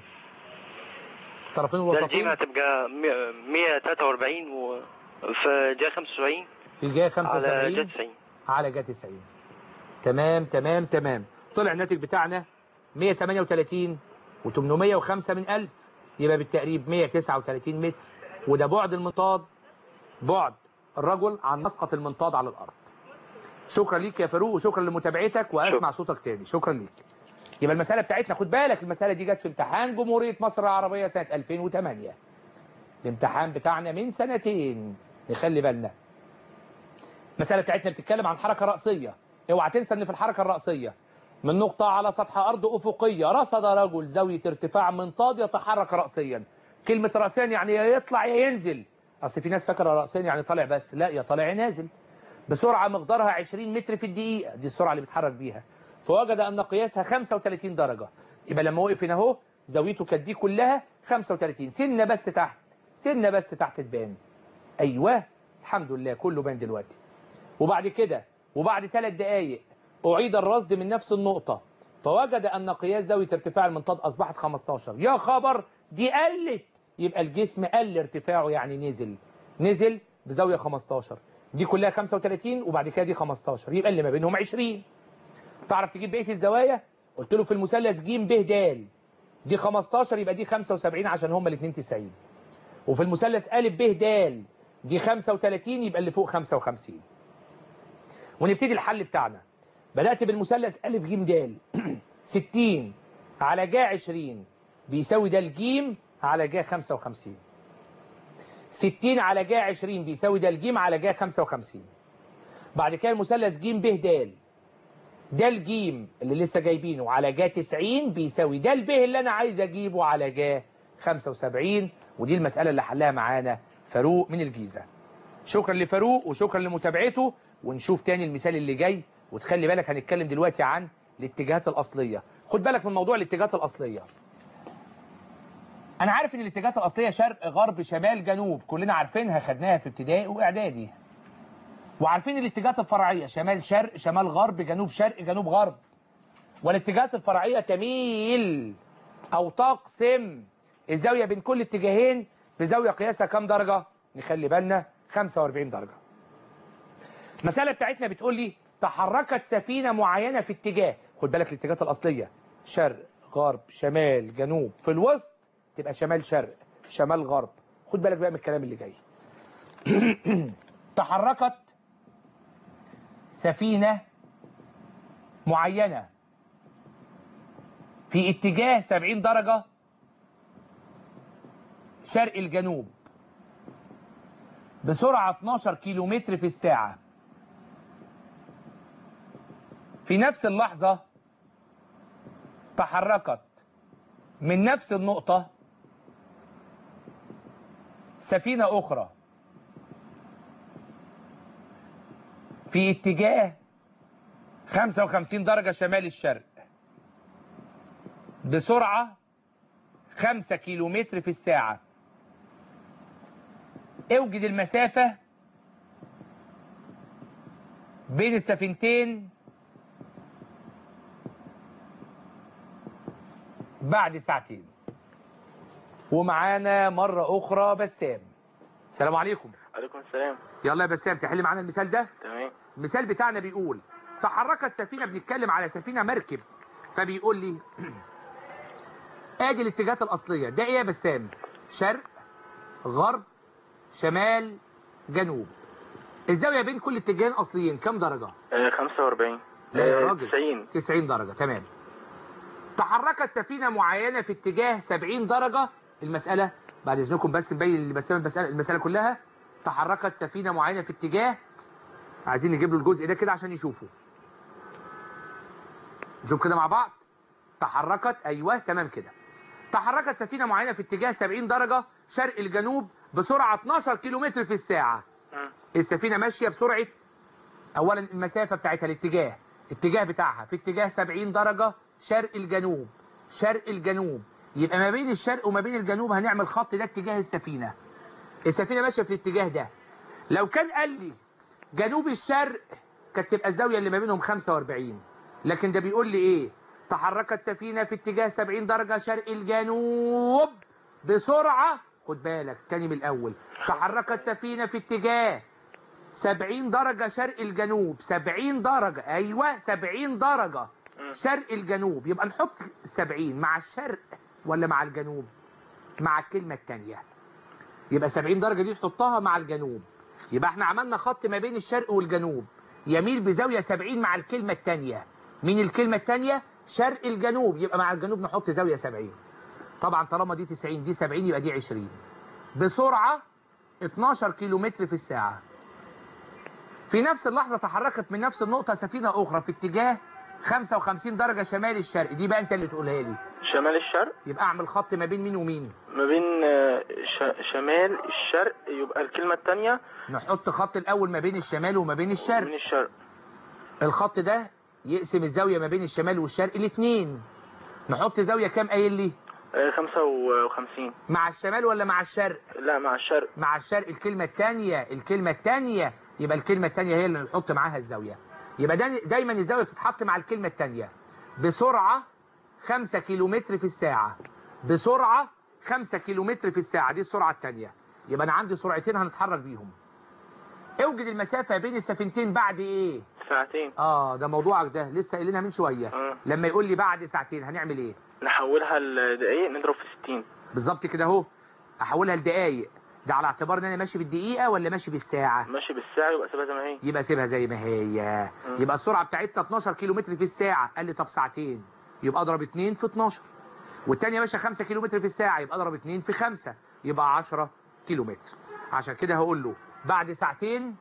طرفين الوسطين. ده الجيم هتبقى مية وتلاتة واربعين و في جا خمسة وسبعين. في جا خمسة وسبعين على جا تسعين. على جا تسعين. تمام تمام تمام. طلع الناتج بتاعنا مية وتمانية وتلاتين وتمنمية وخمسة من ألف. يبقى بالتقريب مية وتسعة وتلاتين متر. وده بعد المنطاد، بعد الرجل عن مسقط المنطاد على الارض. شكرا ليك يا فاروق وشكرا لمتابعتك واسمع صوتك تاني. شكرا ليك. يبقى المساله بتاعتنا خد بالك المساله دي جت في امتحان جمهوريه مصر العربيه سنه ألفين وتمانية. الامتحان بتاعنا من سنتين. نخلي بالنا. المساله بتاعتنا بتتكلم عن حركه راسيه. اوعى تنسى ان في الحركه الراسيه من نقطه على سطح ارض افقيه رصد رجل زاويه ارتفاع منطاد يتحرك راسيا. كلمه راسيا يعني يا يطلع يا ينزل. اصل في ناس فاكره راسيا يعني طالع بس، لا يا طالع يا نازل. بسرعه مقدارها عشرين متر في الدقيقه، دي السرعه اللي بيتحرك بيها. فوجد ان قياسها خمسة وتلاتين درجه. يبقى لما وقف هنا اهو زاويته كانت دي كلها خمسة وتلاتين. سنه بس تحت، سنه بس تحت تبان. ايوه الحمد لله كله بان دلوقتي. وبعد كده وبعد ثلاث دقائق اعيد الرصد من نفس النقطه فوجد ان قياس زاويه ارتفاع المنطاد اصبحت خمستاشر. يا خبر دي قلت. يبقى الجسم قل ارتفاعه يعني نزل. نزل بزاويه خمستاشر. دي كلها خمسة وتلاتين وبعد كده دي خمستاشر. يبقى اللي ما بينهم عشرين. تعرف تجيب بقيه الزوايا؟ قلت له في المثلث ج ب د دي خمستاشر يبقى دي خمسة وسبعين عشان هما الاثنين تسعين. وفي المثلث ا ب د دي خمسة وتلاتين يبقى اللي فوق خمسة وخمسين. ونبتدي الحل بتاعنا. بدأت بالمثلث ا ج د. ستين على ج عشرين بيساوي د ج على ج خمسة وخمسين. ستين على ج عشرين بيساوي د ج على ج خمسة وخمسين. بعد كده المثلث ج ب د. د ج اللي لسه جايبينه على ج تسعين بيساوي د ب اللي انا عايز اجيبه على ج خمسة وسبعين. ودي المسألة اللي حلها معانا فاروق من الجيزة. شكرا لفاروق وشكرا لمتابعته. ونشوف تاني المثال اللي جاي. وتخلي بالك هنتكلم دلوقتي عن الاتجاهات الأصلية. خد بالك من موضوع الاتجاهات الأصلية. أنا عارف إن الاتجاهات الأصلية شرق غرب شمال جنوب، كلنا عارفينها خدناها في ابتدائي وإعدادي. وعارفين الاتجاهات الفرعية شمال شرق شمال غرب جنوب شرق جنوب غرب. والاتجاهات الفرعية تميل أو تقسم الزاوية بين كل اتجاهين بزاوية قياسها كام درجة؟ نخلي بالنا خمسة واربعين درجة. المسألة بتاعتنا بتقول لي تحركت سفينة معينة في اتجاه. خد بالك الاتجاهات الأصلية شرق غرب شمال جنوب. في الوسط تبقى شمال شرق شمال غرب. خد بالك بقى من الكلام اللي جاي. تحركت سفينة معينة في اتجاه سبعين درجة شرق الجنوب بسرعة اتناشر كيلومتر في الساعة. في نفس اللحظة تحركت من نفس النقطة سفينة أخرى في اتجاه خمسة وخمسين درجة شمال الشرق بسرعة خمسة كيلومتر في الساعة. اوجد المسافة بين السفينتين بعد ساعتين. ومعانا مرة أخرى بسام. السلام عليكم. عليكم السلام. يلا يا بسام تحل معانا المثال ده. تمام. المثال بتاعنا بيقول تحركت سفينة. بنتكلم على سفينة مركب. فبيقول لي ادي الاتجاهات الأصلية. ده ايه يا بسام؟ شرق غرب شمال جنوب. الزاويه بين كل اتجاهين اصليين كام درجه؟ آه، خمسة وأربعين. لا يا آه، راجل، تسعين. تسعين درجه. تمام. تحركت سفينه معينه في اتجاه سبعين درجه. المساله بعد اذنكم بس نبين المساله المساله المساله كلها. تحركت سفينه معينه في اتجاه، عايزين نجيب له الجزء ده كده عشان يشوفوا. نشوف كده مع بعض. تحركت، ايوه تمام كده. تحركت سفينه معينه في اتجاه سبعين درجه شرق الجنوب بسرعه اتناشر كيلومتر في الساعه. مم. السفينه ماشيه بسرعه، اولا المسافه بتاعتها، الاتجاه الاتجاه بتاعها في اتجاه سبعين درجه شرق الجنوب. شرق الجنوب يبقى ما بين الشرق وما بين الجنوب هنعمل خط، ده اتجاه السفينه. السفينه ماشيه في الاتجاه ده. لو كان قال لي جنوب الشرق كانت تبقى الزاويه اللي ما بينهم خمسة وأربعين، لكن ده بيقول لي ايه؟ تحركت سفينه في اتجاه سبعين درجه شرق الجنوب بسرعه، خد بالك تاني من الاول. تحركت سفينه في اتجاه سبعين درجه شرق الجنوب. سبعين درجه، ايوه سبعين درجه شرق الجنوب. يبقى نحط سبعين مع الشرق ولا مع الجنوب؟ مع الكلمه الثانيه. يبقى سبعين درجه دي تحطها مع الجنوب. يبقى احنا عملنا خط ما بين الشرق والجنوب يميل بزاويه سبعين مع الكلمه الثانيه. مين الكلمه الثانيه؟ شرق الجنوب. يبقى مع الجنوب نحط زاويه سبعين. طبعا طالما دي تسعين دي سبعين يبقى دي عشرين. بسرعه اتناشر كيلومتر في الساعه. في نفس اللحظه تحركت من نفس النقطه سفينه اخرى في اتجاه خمسة وخمسين درجه شمال الشرق. دي بقى انت اللي تقولها لي. شمال الشرق. يبقى اعمل خط ما بين مين ومين؟ ما بين آه، ش- شمال الشرق. يبقى الكلمة الثانية نحط خط الاول ما بين الشمال وما بين الشرق. من الشرق. الخط ده يقسم الزاويه ما بين الشمال والشرق الاثنين. نحط زاويه كام قايل لي؟ آه، خمسة وخمسين. مع الشمال ولا مع الشرق؟ لا، مع الشرق. مع الشرق. الكلمه الثانيه الكلمه الثانيه يبقى الكلمه الثانيه هي اللي نحط معاها الزاويه. يبقى دا دايما الزاويه بتتحط مع الكلمه الثانيه. بسرعه خمسة كيلومتر في الساعه. بسرعه خمسة كيلومتر في الساعه، دي السرعه الثانيه. يبقى انا عندي سرعتين هنتحرك بيهم. اوجد المسافه بين السفينتين بعد ايه؟ ساعتين. اه ده موضوعك ده لسه قايلينها من شويه. آه. لما يقول لي بعد ساعتين هنعمل ايه؟ نحولها لدقايق، نضرب في ستين. بالظبط كده اهو. احولها لدقايق. ده على اعتبار ان انا ماشي بالدقيقه ولا ماشي بالساعه؟ ماشي بالساعة، يبقى سيبها زي ما هي. يبقى سيبها زي ما هي. مم. يبقى السرعه بتاعتنا اتناشر كيلومتر في الساعه. قال لي طب ساعتين، يبقى اضرب اتنين في اتناشر. والثانيه ماشيه خمسة كيلومتر في الساعه، يبقى اضرب اتنين في خمسة، يبقى عشرة كيلومتر. عشان كده هقول له بعد ساعتين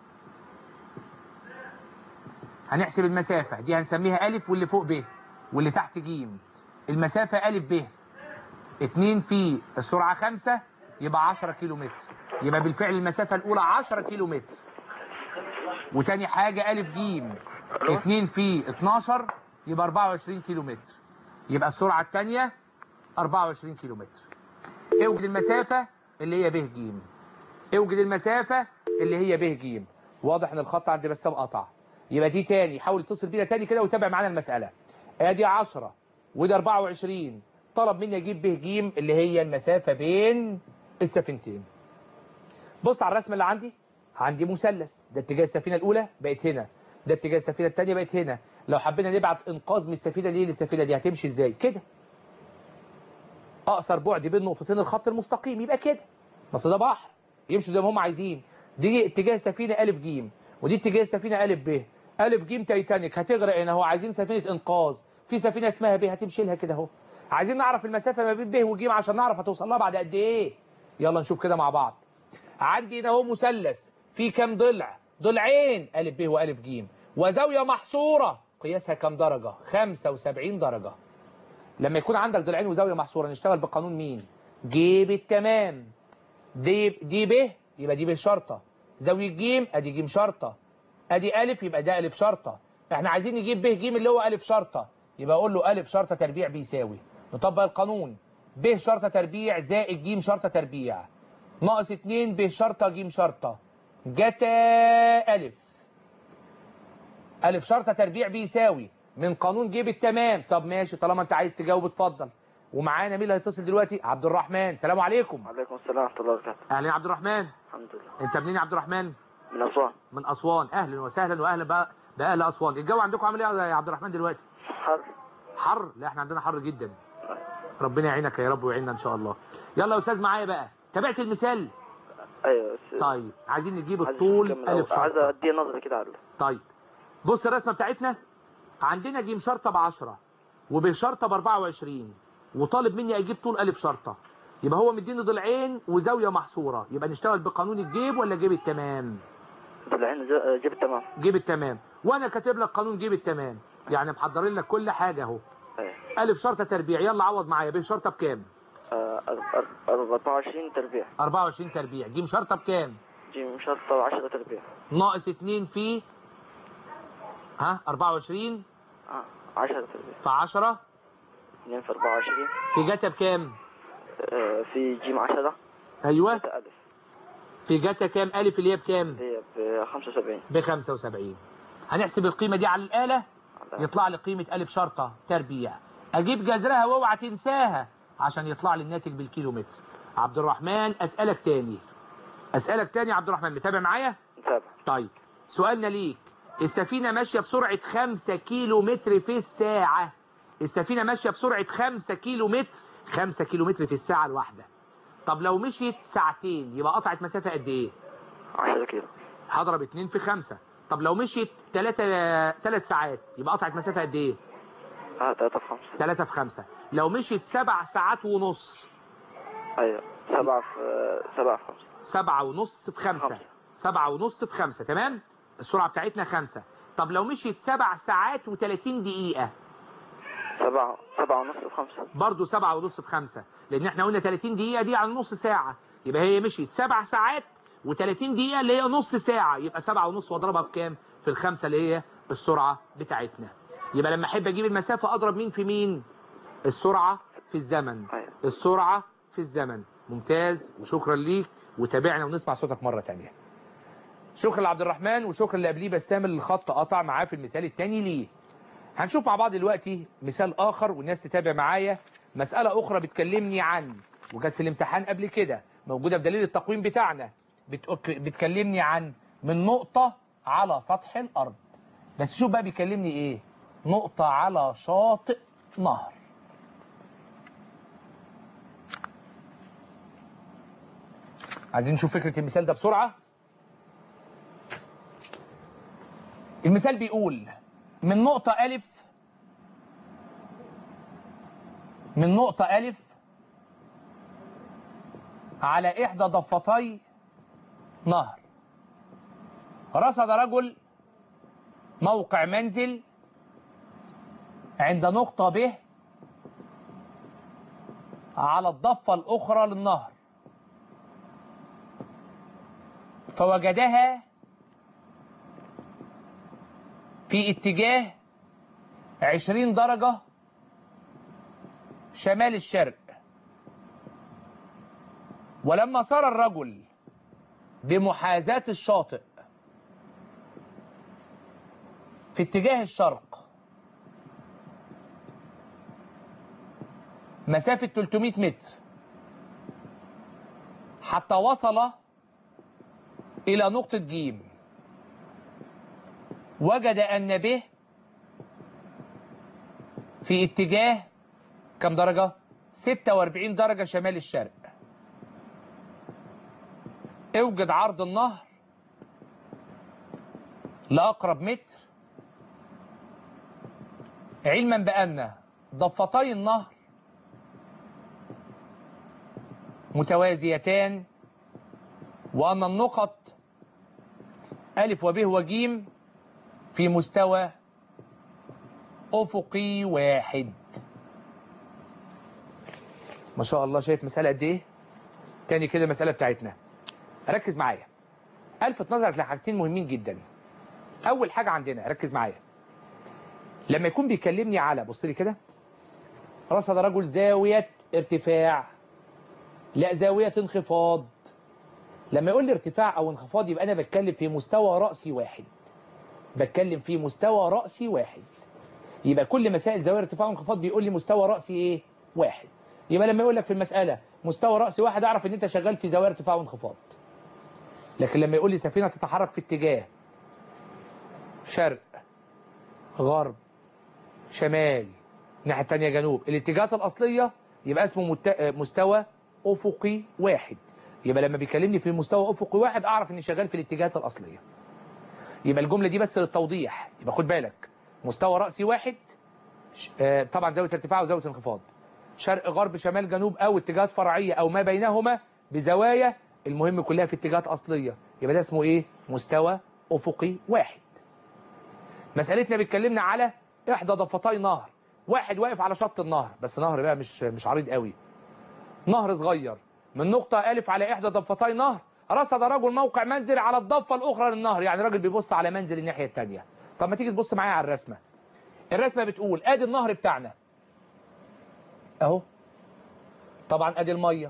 هنحسب المسافه دي، هنسميها الف واللي فوق ب واللي تحت ج. المسافه الف ب اتنين في السرعه خمسة يبقى عشرة كيلومتر. يبقى بالفعل المسافه الاولى عشرة كيلومتر. وتاني حاجه الف ج اتنين في اتناشر يبقى اربعة وعشرين كيلومتر. يبقى السرعه الثانيه اربعة وعشرين كيلومتر. اوجد المسافه اللي هي ب ج. اوجد المسافه اللي هي ب ج. واضح ان الخط عند بسام قطع. يبقى دي تاني، حاول تتصل بينا تاني كده وتابع معانا المساله. ادي عشرة ودي اربعة وعشرين. طلب مني اجيب ب ج اللي هي المسافه بين السفينتين. بص على الرسم اللي عندي. عندي مثلث، ده اتجاه السفينه الاولى بقت هنا، ده اتجاه السفينه الثانيه بقت هنا. لو حبينا نبعت انقاذ من السفينه دي للسفينه دي هتمشي ازاي؟ كده. اقصر بعد بين نقطتين الخط المستقيم يبقى كده. بس ده بحر يمشوا زي ما هم عايزين. دي اتجاه السفينه الف ج ودي اتجاه السفينه الف ب. الف ج تايتانيك هتغرق هنا اهو، عايزين سفينه انقاذ. في سفينه اسمها ب هتمشي لها كده اهو. عايزين نعرف المسافه ما بين ب وج عشان نعرف هتوصل لها بعد قد ايه. يلا نشوف كده مع بعض. عندي هنا اهو مثلث فيه كام ضلع؟ ضلعين الف ب والف ج، وزاويه محصوره قياسها كام درجه؟ خمسة وسبعين درجه. لما يكون عندك ضلعين وزاويه محصوره نشتغل بقانون مين؟ ج بالتمام. دي دي ب يبقى دي ب شرطه. زاويه ج ادي ج شرطه. ادي الف يبقى ده الف شرطه. احنا عايزين نجيب ب ج اللي هو الف شرطه، يبقى اقول له الف شرطه تربيع بيساوي، نطبق القانون، ب شرطه تربيع زائد ج شرطه تربيع ناقص اتنين ب شرطه ج شرطه جتا الف. الف شرطه تربيع بيساوي من قانون ج بالتمام. طب ماشي، طالما انت عايز تجاوب اتفضل. ومعانا مين اللي هيتصل دلوقتي؟ عبد الرحمن. سلام عليكم. وعليكم السلام ورحمة الله وبركاته. اهلا يا عبد الرحمن. الحمد لله. انت منين يا عبد الرحمن؟ من أسوان. من اسوان. اهلا وسهلا واهلا بقى باهل اسوان. الجو عندكم عامل ايه يا عبد الرحمن دلوقتي؟ حر. حر؟ لا احنا عندنا حر جدا. ربنا يعينك يا رب ويعيننا ان شاء الله. يلا يا استاذ معايا بقى. تابعت المثال؟ ايوه بس طيب عايزين نجيب عايز الطول أكمل ألف أو- عايز شرطة. ادي نظره كده على طيب بص الرسمة بتاعتنا، عندنا ج شرطة ب عشرة وب شرطة ب أربعة وعشرين، وطالب مني اجيب طول ألف شرطة، يبقى هو مديني ضلعين وزاوية محصورة، يبقى نشتغل بقانون الجيب ولا جيب التمام؟ ضلعين جيب التمام. جيب التمام، وانا كاتب لك قانون جيب التمام، يعني محضرين لك كل حاجة اهو. ايوه. ألف شرطة تربيع، يلا عوض معايا. ب شرطة بكام؟ آه، أربعة وعشرين تربيع. أربعة وعشرين تربيع. ج شرطة بكام؟ جيم شرطة عشرة تربيع. ناقص اتنين في ها أربعة وعشرين اه عشرة تربيع. في عشرة اتنين في أربعة وعشرين. في جاتا بكام؟ آه، في جيم عشرة. ايوه. جاتا ألف. في جاتا كام؟ ألف اللي هي بكام؟ اللي هي ب خمسة وسبعين. ب خمسة وسبعين. هنحسب القيمة دي على الآلة، يطلع لي قيمة ألف شرطة تربيع. أجيب جذرها واوعى تنساها عشان يطلع لي الناتج بالكيلومتر. عبد الرحمن أسألك تاني، أسألك تاني يا عبد الرحمن، متابع معايا؟ متابع. طيب سؤالنا ليك، السفينة ماشية بسرعة خمسة كيلو متر في الساعة. السفينة ماشية بسرعة خمسة كيلو متر، خمسة كيلو متر في الساعة الواحدة. طب لو مشيت ساعتين يبقى قطعت مسافة قد إيه؟ عشرة كيلو. هضرب اتنين في خمسة. طب لو مشيت تلاتة تلات ساعات يبقى قطعت مسافة قد إيه؟ اه تلاتة في خمسة. تلاتة في خمسة. لو مشيت سبع ساعات ونص. ايوه سبعة في سبعة في خمسة. سبعة ونص في خمسة. خمسة. سبعة ونص في خمسة، تمام؟ السرعة بتاعتنا خمسة. طب لو مشيت سبع ساعات وتلاتين دقيقة. سبعة سبعة ونص في خمسة. برضه سبعة ونص في خمسة، لأن احنا قلنا تلاتين دقيقة دي على نص ساعة، يبقى هي مشيت سبع ساعات وتلاتين دقيقة اللي هي نص ساعة، يبقى سبعة ونص واضربها في كام؟ في الخمسة اللي هي السرعة بتاعتنا. يبقى لما أحب أجيب المسافة أضرب مين في مين؟ السرعة في الزمن. أيوة. السرعة في الزمن. ممتاز وشكرا ليك، وتابعنا ونسمع صوتك مرة تانية. شكرا لعبد الرحمن وشكرا لقبليه بسام اللي الخط قطع معاه في المثال الثاني ليه. هنشوف مع بعض دلوقتي مثال آخر والناس تتابع معايا. مسألة أخرى بتكلمني عن، وجت في الامتحان قبل كده موجودة في دليل التقويم بتاعنا، بتك... بتكلمني عن من نقطة على سطح الأرض. بس شوف بقى بيكلمني إيه؟ نقطة على شاطئ نهر. عايزين نشوف فكرة المثال ده بسرعة. المثال بيقول من نقطة ألف من نقطة ألف على إحدى ضفتي نهر، رصد رجل موقع منزل عند نقطة ب على الضفة الأخرى للنهر، فوجدها في اتجاه عشرين درجة شمال الشرق. ولما سار الرجل بمحاذاة الشاطئ في اتجاه الشرق مسافة تلتمية متر حتى وصل إلى نقطة ج، وجد أن ب في اتجاه كم درجة؟ ستة وأربعين درجة شمال الشرق. اوجد عرض النهر لأقرب متر، علما بأن ضفتي النهر متوازيتان، وأن النقط ألف وب وج في مستوى أفقي واحد. ما شاء الله، شايف مسألة قد إيه؟ تاني كده المسألة بتاعتنا، ركز معايا. ألفت نظرك لحاجتين مهمين جدا. أول حاجة عندنا، ركز معايا، لما يكون بيكلمني على، بص لي كده، رصد رجل زاوية ارتفاع، لا زاوية انخفاض. لما يقول لي ارتفاع أو انخفاض يبقى أنا بتكلم في مستوى رأسي واحد. بتكلم في مستوى رأسي واحد. يبقى كل مسائل زاوية ارتفاع وانخفاض بيقول لي مستوى رأسي إيه؟ واحد. يبقى لما يقول لك في المسألة مستوى رأسي واحد أعرف إن أنت شغال في زاوية ارتفاع وانخفاض. لكن لما يقول لي سفينة تتحرك في اتجاه شرق غرب شمال الناحية التانية جنوب، الاتجاهات الأصلية، يبقى اسمه مت... مستوى أفقي واحد. يبقى لما بيكلمني في مستوى افقي واحد اعرف اني شغال في الاتجاهات الاصليه. يبقى الجمله دي بس للتوضيح، يبقى خد بالك مستوى راسي واحد، آه طبعا زاويه ارتفاع وزاويه انخفاض، شرق غرب شمال جنوب او اتجاهات فرعيه او ما بينهما بزوايا، المهم كلها في اتجاهات اصليه، يبقى ده اسمه ايه؟ مستوى افقي واحد. مسألتنا بتكلمنا على إحدى ضفتي نهر، واحد واقف على شط النهر، بس نهر بقى مش مش عريض قوي، نهر صغير، من نقطة ألف على إحدى ضفتي نهر رصد رجل موقع منزل على الضفة الأخرى للنهر، يعني راجل بيبص على منزل الناحية التانية. طب ما تيجي تبص معايا على الرسمة. الرسمة بتقول آدي النهر بتاعنا أهو، طبعا آدي المية،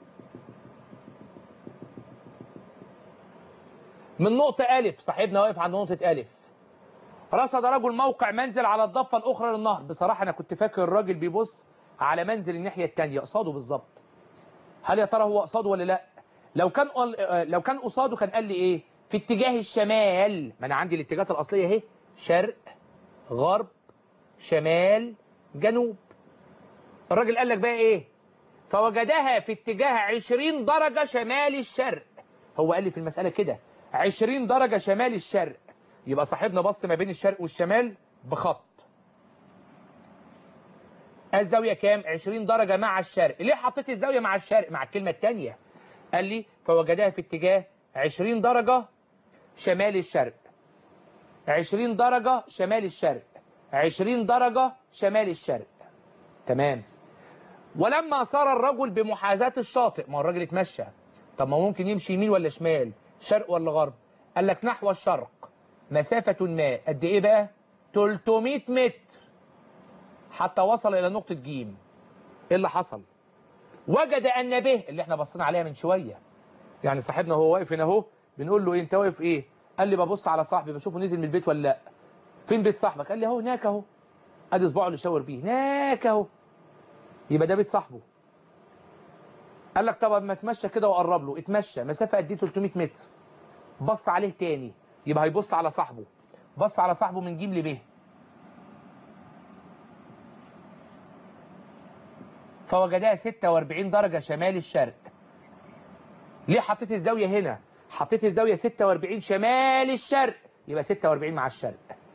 من نقطة ألف صاحبنا واقف عند نقطة ألف، رصد رجل موقع منزل على الضفة الأخرى للنهر. بصراحة أنا كنت فاكر الراجل بيبص على منزل الناحية التانية قصاده بالظبط. هل يا ترى هو قصاده ولا لا؟ لو كان لو كان قصاده كان قال لي إيه؟ في اتجاه الشمال، ما أنا عندي الاتجاهات الأصلية أهي، شرق غرب شمال جنوب. الراجل قال لك بقى إيه؟ فوجدها في اتجاه عشرين درجة شمال الشرق. هو قال لي في المسألة كده عشرين درجة شمال الشرق، يبقى صاحبنا بص ما بين الشرق والشمال بخط. الزاوية كام؟ عشرين درجة مع الشرق. ليه حطيت الزاوية مع الشرق مع الكلمة الثانية؟ قال لي فوجدها في اتجاه عشرين درجة شمال الشرق، عشرين درجة شمال الشرق، عشرين درجة شمال الشرق. تمام. ولما سار الرجل بمحاذاة الشاطئ، ما هو الراجل اتمشى، طب ما ممكن يمشي يمين ولا شمال، شرق ولا غرب؟ قال لك نحو الشرق مسافة ما، قد ايه بقى؟ ثلاثمائة متر حتى وصل الى نقطة جيم. ايه اللي حصل؟ وجد ان به اللي احنا بصينا عليها من شوية، يعني صاحبنا هو واقف هنا اهو، بنقول له ايه انت واقف ايه؟ قال لي ببص على صاحبي بشوفه نزل من البيت ولا لا. فين بيت صاحبك؟ قال لي اهو هناك اهو، ادي صباعه اللي شاور بيه هناك اهو، يبقى ده بيت صاحبه. قال لك طب ما اتمشى كده وقرب له، اتمشى مسافة قد ايه؟ ثلاثمائة متر. بص عليه تاني، يبقى هيبص على صاحبه، بص على صاحبه من جيم لب، فوجدها ستة وأربعين درجة شمال الشرق. ليه حطيت الزاوية هنا؟ حطيت الزاوية ستة وأربعين شمال الشرق، يبقى ستة وأربعين مع الشرق.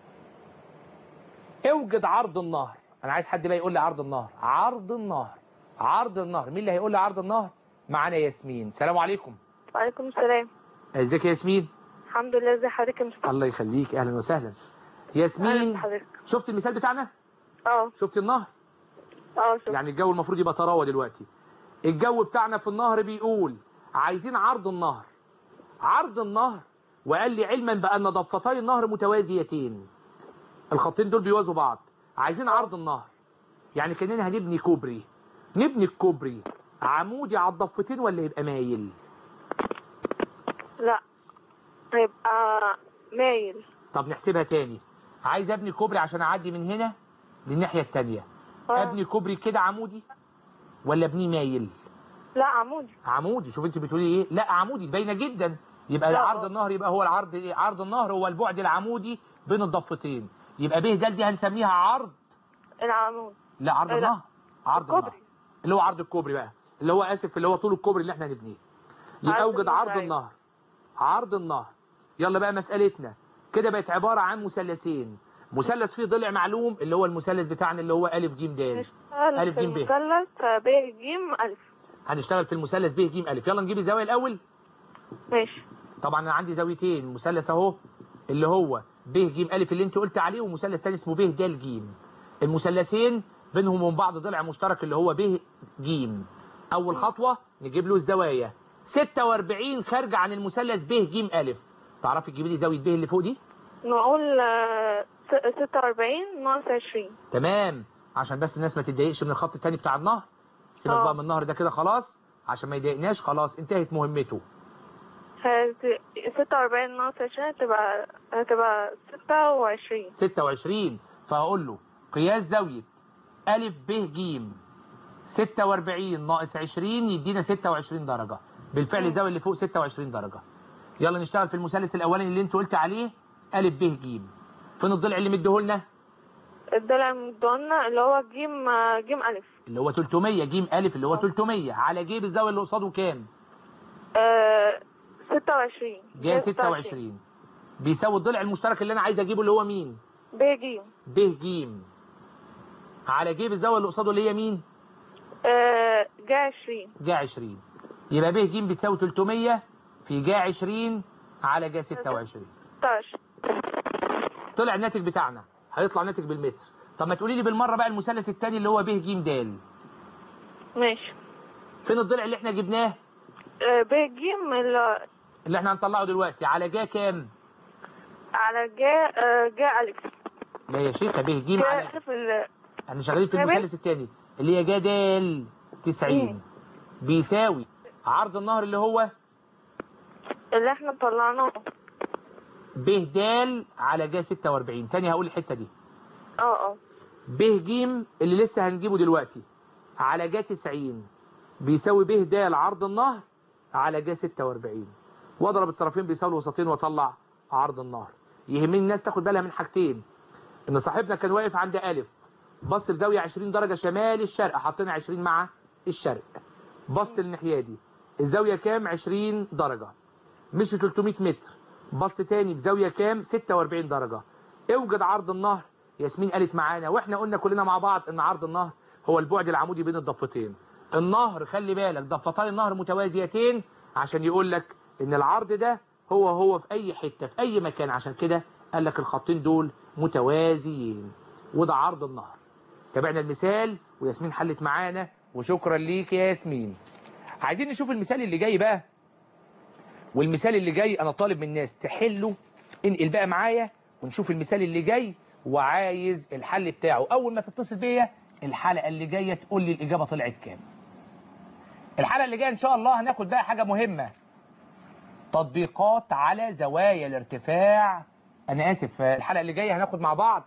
اوجد عرض النهر. انا عايز حد بقى يقول لي عرض النهر. عرض النهر، عرض النهر، مين اللي هيقول لي عرض النهر؟ معانا ياسمين. السلام عليكم. وعليكم السلام. ازيك يا ياسمين؟ الحمد لله. ازي حضرتك يا مصطفى؟ الله يخليك، اهلا وسهلا. ياسمين شفت المثال بتاعنا؟ اه شفت النهر؟ اه شفت. يعني الجو المفروض يبقى طراوه دلوقتي. الجو بتاعنا في النهر بيقول عايزين عرض النهر. عرض النهر، وقال لي علما بأن ضفتي النهر متوازيتين، الخطين دول بيوازوا بعض. عايزين عرض النهر، يعني كأننا هنبني كوبري. نبني الكوبري عمودي على الضفتين ولا يبقى مايل؟ لا هيبقى مايل. طب نحسبها تاني. عايز ابني كوبري عشان اعدي من هنا للناحية التانية، آه. ابني كوبري كده عمودي ولا ابنيه مايل؟ لا عمودي. عمودي. شوف انت بتقولي ايه؟ لا عمودي، باينه جدا. يبقى لا. عرض النهر يبقى هو العرض ايه؟ عرض النهر هو البعد العمودي بين الضفتين، يبقى ب د دي هنسميها عرض العمود. لا عرض لا. النهر، عرض الكوبري. النهر اللي هو عرض الكوبري بقى، اللي هو اسف اللي هو طول الكوبري اللي احنا هنبنيه. يبقى عرض اوجد عرض النهر. النهر. عرض النهر. يلا بقى مسألتنا كده بقت عبارة عن مثلثين، مثلث فيه ضلع معلوم اللي هو المثلث بتاعنا اللي هو أ ج د. نشتغل في المثلث ب ج أ. هنشتغل في المثلث ب ج أ. يلا نجيب الزاوية الأول. ماشي. طبعا انا عندي زاويتين، مثلث اهو اللي هو ب ج أ اللي انت قلت عليه، ومثلث ثاني اسمه ب د ج. المثلثين بينهم وبين بعض ضلع مشترك اللي هو ب ج. اول خطوه نجيب له الزوايا. ستة وأربعين خارجه عن المثلث ب ج أ. تعرفي تجيبي لي زاويه ب اللي فوق دي؟ نقول ستة وأربعين ناقص عشرين. تمام، عشان بس الناس ما تتضايقش من الخط الثاني بتاع النهر. سيبك بقى من النهر ده كده خلاص عشان ما يضايقناش، خلاص انتهت مهمته. ستة وأربعين ناقص عشرين هتبقى هتبقى ستة وعشرين. ستة وعشرين، فهقول له قياس زاوية أ ب ج ستة وأربعين ناقص عشرين يدينا ستة وعشرين درجة. بالفعل الزاوية اللي فوق ستة وعشرين درجة. يلا نشتغل في المثلث الأولاني اللي أنت قلت عليه أ ب ج. فين الضلع اللي مديهولنا؟ الضلع اللي مديهولنا اللي هو ج ج أ، اللي هو ثلاثمية. ج أ اللي هو ثلاثمية على ج بالزاوية اللي قصاده كام؟ آه، ستة وعشرين. جا ستة وعشرين بيساوي الضلع المشترك اللي انا عايز اجيبه اللي هو مين؟ ب ج. ب ج على ج بالزاويه اللي قصاده اللي هي مين؟ آه، جا عشرين. جا عشرين. يبقى ب ج بتساوي تلتمية في جا عشرين على جا ستة وعشرين. ستة وعشرين. طلع الناتج بتاعنا، هيطلع ناتج بالمتر. طب ما تقولي لي بالمره بقى المثلث الثاني اللي هو ب ج د. ماشي. فين الضلع اللي احنا جبناه؟ آه، ب ج اللي اللي احنا هنطلعه دلوقتي على جا كام؟ على جا آه، جا ألف. لا يا شيخه ب ج جا على ألف ال- احنا شغالين في يا المثلث الثاني اللي هي جا د تسعين مم. بيساوي عرض النهر اللي هو اللي احنا طلعناه. ب د على جا ستة وأربعين. تاني هقول الحته دي. اه اه. ب ج اللي لسه هنجيبه دلوقتي على جا تسعين بيساوي ب د عرض النهر على جا ستة وأربعين، واضرب الطرفين بيساوي الوسطين واطلع عرض النهر. يهمني الناس تاخد بالها من حاجتين، ان صاحبنا كان واقف عند ألف، بص بزاويه عشرين درجه شمال الشرق، حطينا عشرين مع الشرق، بص الناحيه دي الزاويه كام؟ عشرين درجه، مشي تلتمية متر، بص تاني بزاويه كام؟ ستة وأربعين درجه. اوجد عرض النهر. ياسمين قالت معانا واحنا قلنا كلنا مع بعض ان عرض النهر هو البعد العمودي بين الضفتين. النهر خلي بالك ضفتي النهر متوازيتين عشان يقول لك ان العرض ده هو هو في اي حته في اي مكان، عشان كده قال لك الخطين دول متوازيين، وده عرض النهر. تابعنا المثال وياسمين حلت معانا وشكرا ليك يا ياسمين. عايزين نشوف المثال اللي جاي بقى، والمثال اللي جاي انا طالب من الناس تحله. انقل بقى معايا ونشوف المثال اللي جاي، وعايز الحل بتاعه اول ما تتصل بيا الحلقه اللي جايه تقول لي الاجابه طلعت كام. الحلقه اللي جايه ان شاء الله هناخد بقى حاجه مهمه، تطبيقات على زوايا الارتفاع. انا اسف، الحلقه اللي جايه هناخد مع بعض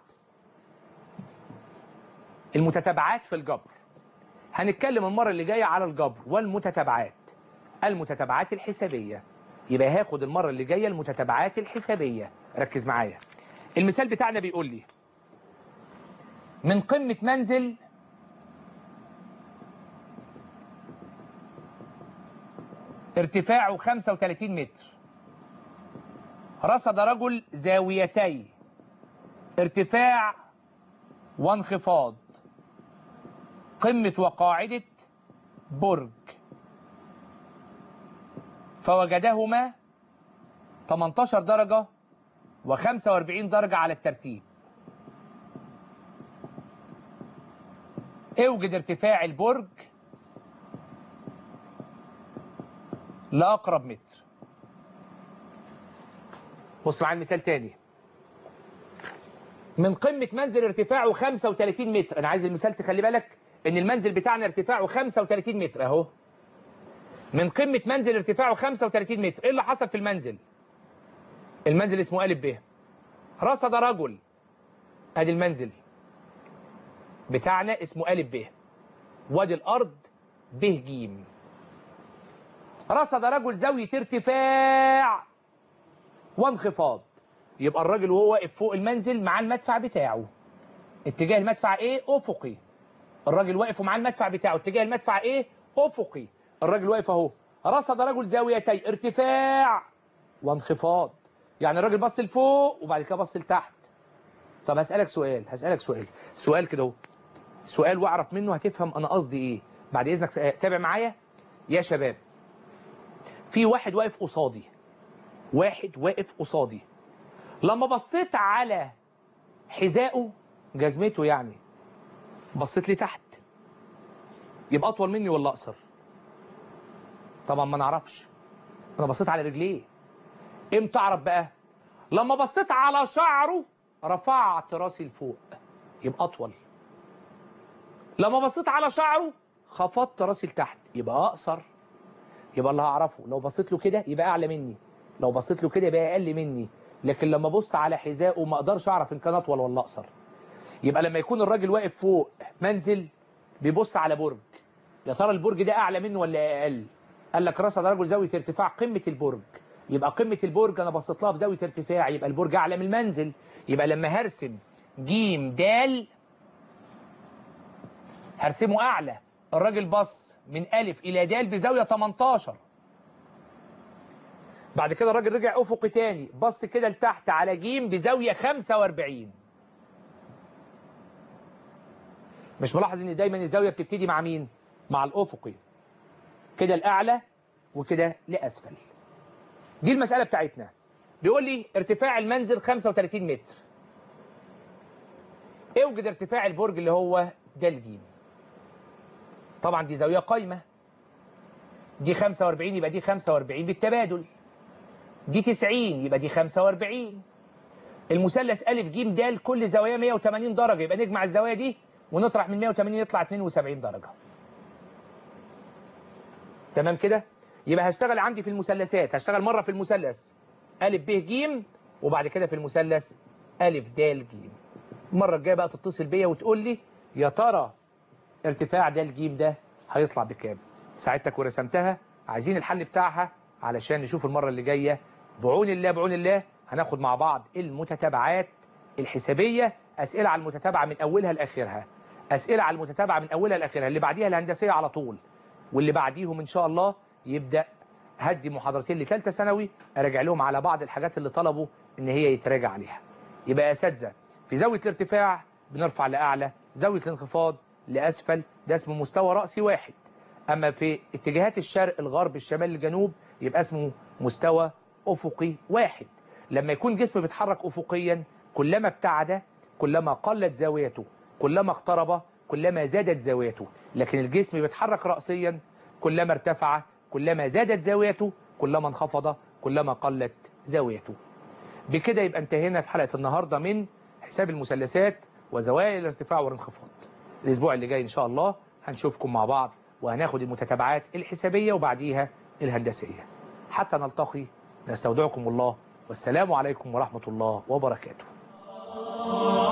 المتتابعات في الجبر. هنتكلم المره اللي جايه على الجبر والمتتابعات، المتتابعات الحسابيه. يبقى هاخد المره اللي جايه المتتابعات الحسابيه. ركز معايا. المثال بتاعنا بيقول لي من قمه منزل ارتفاعه خمسة وثلاثين متر رصد رجل زاويتي ارتفاع وانخفاض قمة وقاعدة برج، فوجدهما تمنتاشر درجة وخمسة وأربعين درجة على الترتيب. اوجد ارتفاع البرج لأقرب متر. بص معايا المثال تاني. من قمة منزل ارتفاعه خمسة وثلاثين متر، أنا عايز المثال تخلي بالك إن المنزل بتاعنا ارتفاعه خمسة وثلاثين متر أهو. من قمة منزل ارتفاعه خمسة وثلاثين متر، إيه اللي حصل في المنزل؟ المنزل اسمه أ ب. رصد رجل، أدي المنزل بتاعنا اسمه أ ب، وادي الأرض ب ج. رصد رجل زاوية ارتفاع وانخفاض. يبقى الراجل وهو واقف فوق المنزل مع المدفع بتاعه، اتجاه المدفع ايه؟ افقي. الراجل واقف ومع المدفع بتاعه اتجاه المدفع ايه؟ افقي. الراجل واقف اهو. رصد رجل زاويتي ارتفاع وانخفاض، يعني الراجل بص لفوق وبعد كده بص لتحت. طب هسألك سؤال هسألك سؤال سؤال كده اهو، سؤال واعرف منه هتفهم انا قصدي ايه. بعد اذنك تابع معايا يا شباب. في واحد واقف قصادي، واحد واقف قصادي، لما بصيت على حذائه جزمته يعني بصيت لي تحت، يبقى اطول مني ولا اقصر؟ طبعا ما نعرفش، انا بصيت على رجليه. امتى اعرف بقى؟ لما بصيت على شعره رفعت راسي لفوق يبقى اطول، لما بصيت على شعره خفضت راسي لتحت يبقى اقصر. يبقى اللي هعرفه لو بصيت له كده يبقى اعلى مني، لو بصيت له كده يبقى اقل مني، لكن لما ابص على حذائه ما اقدرش اعرف ان كان اطول ولا اقصر. يبقى لما يكون الراجل واقف فوق منزل بيبص على برج، يا ترى البرج ده اعلى منه ولا اقل؟ قال لك رصد رجل زاويه ارتفاع قمه البرج، يبقى قمه البرج انا بصيت لها بزاويه ارتفاع، يبقى البرج اعلى من المنزل. يبقى لما هرسم ج د هرسمه اعلى. الراجل بص من أ الى د بزاويه تمنتاشر، بعد كده الراجل رجع افقي تاني، بص كده لتحت على ج بزاويه خمسة وأربعين. مش ملاحظ ان دايما الزاويه بتبتدي مع مين؟ مع الافقي، كده الاعلى وكده لاسفل. دي المساله بتاعتنا. بيقول لي ارتفاع المنزل خمسة وثلاثين متر، اوجد ارتفاع البرج اللي هو ده الجيم. طبعا دي زاويه قايمه، دي خمسة وأربعين يبقى دي خمسة وأربعين بالتبادل، دي تسعين يبقى دي خمسة وأربعين. المثلث أ ج د كل زوايا مية وتمانين درجة، يبقى نجمع الزوايا دي ونطرح من مية وتمانين يطلع اتنين وسبعين درجة. تمام كده؟ يبقى هشتغل عندي في المثلثات، هشتغل مرة في المثلث أ ب ج وبعد كده في المثلث أ د ج. المرة الجاية بقى تتصل بيا وتقول لي يا ترى ارتفاع د ج ده هيطلع بكام؟ ساعدتك ورسمتها، عايزين الحل بتاعها علشان نشوف المرة اللي جاية بعون الله بعون الله. هناخد مع بعض المتتابعات الحسابية، أسئلة على المتتابعة من أولها لآخرها، أسئلة على المتتابعة من أولها لآخرها، اللي بعديها الهندسية على طول، واللي بعديهم إن شاء الله يبدأ هدي محاضرتين لثالثة ثانوي أراجع لهم على بعض الحاجات اللي طلبوا إن هي يتراجع عليها. يبقى يا أساتذة في زاوية الارتفاع بنرفع لأعلى، زاوية الانخفاض لأسفل، ده اسمه مستوى رأسي واحد. أما في اتجاهات الشرق الغرب الشمال الجنوب يبقى اسمه مستوى أفقي واحد. لما يكون جسم بيتحرك أفقيا كلما ابتعد كلما قلت زاويته، كلما اقترب كلما زادت زاويته. لكن الجسم بيتحرك رأسيا كلما ارتفع كلما زادت زاويته، كلما انخفض كلما قلت زاويته. بكده يبقى انتهينا في حلقة النهاردة من حساب المثلثات وزوايا الارتفاع والانخفاض. الأسبوع اللي جاي إن شاء الله هنشوفكم مع بعض وهناخد المتتابعات الحسابية وبعديها الهندسية. حتى نلتقي نستودعكم الله، والسلام عليكم ورحمة الله وبركاته.